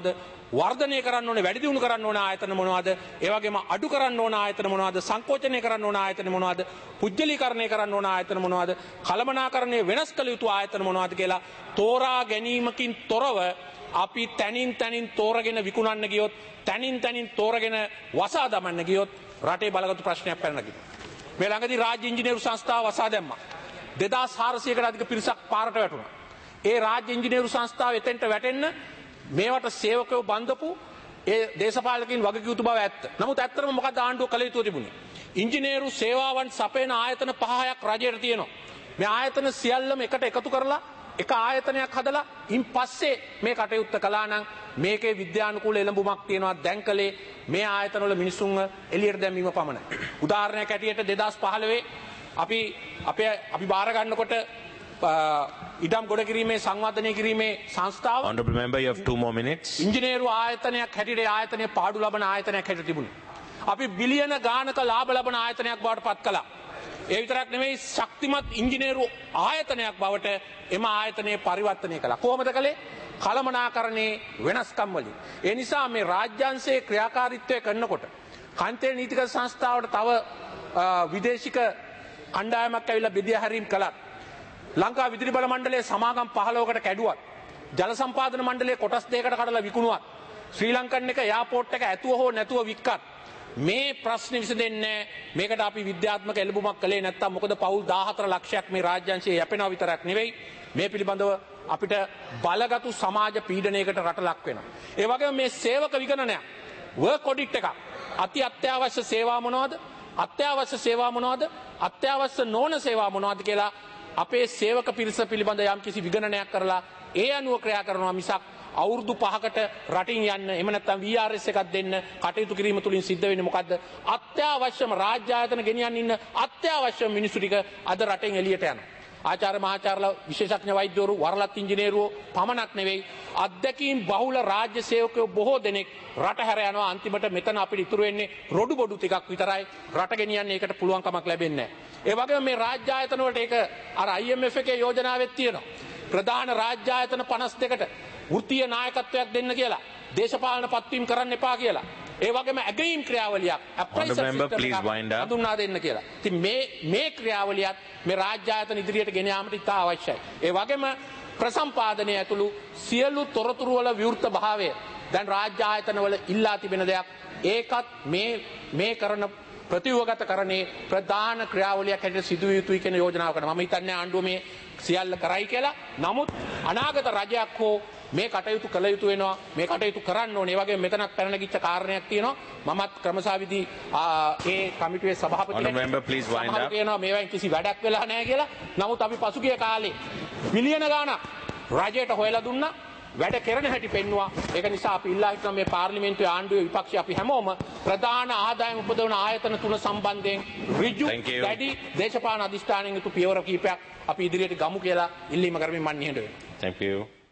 වර්ධනය කරන්න ඕනේ වැඩි දියුණු කරන්න ඕන ආයතන මොනවද? ඒ වගේම අඩු කරන්න ඕන ආයතන මොනවද? සංකෝචනය කරන්න ඕන ආයතන මොනවද? පුජ්‍යලීකරණය කරන්න ඕන ආයතන මොනවද? කළමනාකරණය වෙනස් කළ යුතු ආයතන මොනවද කියලා තෝරා ගැනීමකින් තොරව අපි තනින් තනින් තෝරගෙන විකුණන්න ගියොත් තනින් තනින් තෝරගෙන වසා දමන්න ගියොත් රටේ බලගතු ප්‍රශ්නයක් පැන නගිනවා. මේ ළඟදී රාජ්‍ය ඉංජිනේරු සංස්ථාව වසා දැම්මා. දෙදාස් හාරසියයකට අධික පිරිසක් පාරට වැටුණා. ඒ රාජ්‍ය ඉංජිනේරු සංස්ථාව එතෙන්ට වැටෙන්න මේවට සේවකයෝ බඳපු ඒ දේශපාලකින් වගකිව යුතු බව ඇත්ත. නමුත් ඇත්තටම මොකද ආණ්ඩුව කළ යුතු තිබුණේ? ඉංජිනේරු සේවාවන් සපයන ආයතන පහක් රජයට තියෙනවා. මේ ආයතන සියල්ලම එකට එකතු කරලා එක ආයතනයක් හදලා ඉන් පස්සේ මේ කටයුත්ත කළා නම් මේකේ විද්‍යානුකූල එළඹුමක් තියෙනවා. දැන් කලේ මේ ආයතනවල මිනිසුන්ව එළියට දැමීම පමණයි. උදාහරණයක් ඇටියට දෙදාස් පහළොවේ අපි අපේ අපි බාර ගන්නකොට ඉඩම් ගොඩ කිරීමේ සංවර්ධනය කිරීමේ සංස්ථාව Honorable member, you have two more minutes. ඉංජිනේරු ආයතනයක් හැටියට ආයතනයේ පාඩු ලබන ආයතනයක් හැටියට තිබුණා. අපි බිලියන ගානක ලාභ ලබන ආයතනයක් බවට පත් කළා. ඒ විතරක් නෙමෙයි ශක්තිමත් ඉංජිනේරු ආයතනයක් බවට එම ආයතනය පරිවර්තනය කළා. කොහොමද කළේ? කළමනාකරණයේ වෙනස්කම් වලින්. ඒ නිසා මේ රාජ්‍යාංශයේ ක්‍රියාකාරීත්වය කරනකොට කාන්තේ නීතිගත සංස්ථාවට තව විදේශික කණ්ඩායමක් ඇවිල්ලා බෙදිය හැරීම් කළා. ලංකා විදුලි බල මණ්ඩලයේ සමාගම් පහළොවකට කැඩුවත් ජල සම්පාදන මණ්ඩලයේ කොටස් දෙකකට කඩලා විකුණුවත් ශ්‍රී ලංකන් එක එයාපෝට් එක ඇතුව හෝ නැතුව වික්කත් මේ ප්‍රශ්නේ විසඳෙන්නේ මේකට අපි විද්‍යාත්මක එළඹුමක් කළේ නැත්තම් මොකද පවුල් දාහතර ලක්ෂයක් මේ රාජ්‍යාංශයේ යැපෙනවා විතරක් නෙවෙයි මේ පිළිබඳව අපිට බලගතු සමාජ පීඩනයකට රට ලක් වෙනවා. ඒ වගේම මේ සේවක විගණනයක් වර්ක් ඔඩිට් එකක් අති අත්‍යවශ්‍ය සේවා මොනවද? අත්‍යවශ්‍ය සේවා මොනවද? අත්‍යවශ්‍ය නොවන සේවා මොනවද කියලා අපේ සේවක පිරිස පිළිබඳ යම් කිසි විගණනයක් කරලා ඒ අනුව ක්‍රියා කරනවා මිසක් අවුරුදු පහකට රටින් යන්න එහෙම නැත්නම් වී ආර් එස් එකක් දෙන්න කටයුතු කිරීම තුලින් සිද්ධ වෙන්නේ මොකද්ද? අත්‍යවශ්‍යම රාජ්‍ය ආයතන ගෙනියන්න ඉන්න අත්‍යවශ්‍යම මිනිස්සු ටික අද රටෙන් එළියට යනවා. ආචාර්ය මහාචාර්යලා විශේෂඥ වෛද්‍යවරු වරලත් ඉංජිනේරුවෝ පමණක් නෙවෙයි අධ්‍යක්ීම් බහුල රාජ්‍ය සේවකයෝ බොහෝ දෙනෙක් රට හැර යනවා. අන්තිමට මෙතන අපිට ඉතුරු වෙන්නේ රොඩු බොඩු ටිකක් විතරයි. රට ගෙනියන්න ඒකට පුළුවන් කමක් ලැබෙන්නේ නැහැ. ඒ වගේම මේ රාජ්‍ය ආයතන වලට ඒක අර ආයි එම් එෆ් එකේ යෝජනාවෙත් තියෙනවා. ප්‍රධාන රාජ්‍ය ආයතන පනස් දෙකට වෘත්තීය නායකත්වයක් දෙන්න කියලා. දේශපාලන පත්වීම් කරන්න එපා කියලා. ඒ වගේම ඇගීම් ක්‍රියාවලියක් අප්‍රයිසර් සිස්ටම් එකක් හඳුන්වා දෙන්න කියලා. ඉතින් මේ මේ ක්‍රියාවලියත් මේ රාජ්‍ය ආයතන ඉදිරියට ගෙන යාමට ඉතා අවශ්‍යයි. ඒ වගේම ප්‍රසම්පාදනය ඇතුළු සියලු තොරතුරු වල විවෘත භාවය දැන් රාජ්‍ය ආයතන වල ඉල්ලා තිබෙන දෙයක්. ඒකත් මේ මේ කරන ප්‍රතිවගත කරන්නේ ප්‍රධාන ක්‍රියාවලියක් හැටියට සිදු විය යුතුයි කියන යෝජනාව කරනවා. මම හිතන්නේ ආණ්ඩුව මේ සියල්ල කරයි කියලා. නමුත් අනාගත රජයක් හෝ මේ කටයුතු කළ යුතු වෙනවා. මේ කටයුතු කරන්න ඕනේ. ඒ වගේම මෙතනක් පැන නැගිච්ච කාරණයක් තියෙනවා. මමත් ක්‍රමසාවිදි ඒ කමිටුවේ සභාපතිතුමා කියනවා මේවෙන් කිසි වැඩක් වෙලා නැහැ කියලා. නමුත් අපි පසුගිය කාලේ බිලියන ගාණක් රජයට හොයලා දුන්නා. වැඩ කෙරෙන හැටි පෙන්නවා. ඒක නිසා අපි ඉල්ලා හිටනවා මේ පාර්ලිමේන්තුවේ ආණ්ඩුවේ විපක්ෂය අපි හැමෝම ප්‍රධාන ආදායම උපදවන ආයතන තුන සම්බන්ධයෙන් ඍජු දැඩි දේශපාලන අධිෂ්ඨානයෙන් යුතු පියවර කීපයක් අපි ඉදිරියට ගමු කියලා ඉල්ලීම කරමින් මම නිහඬ වෙනවා. Thank you.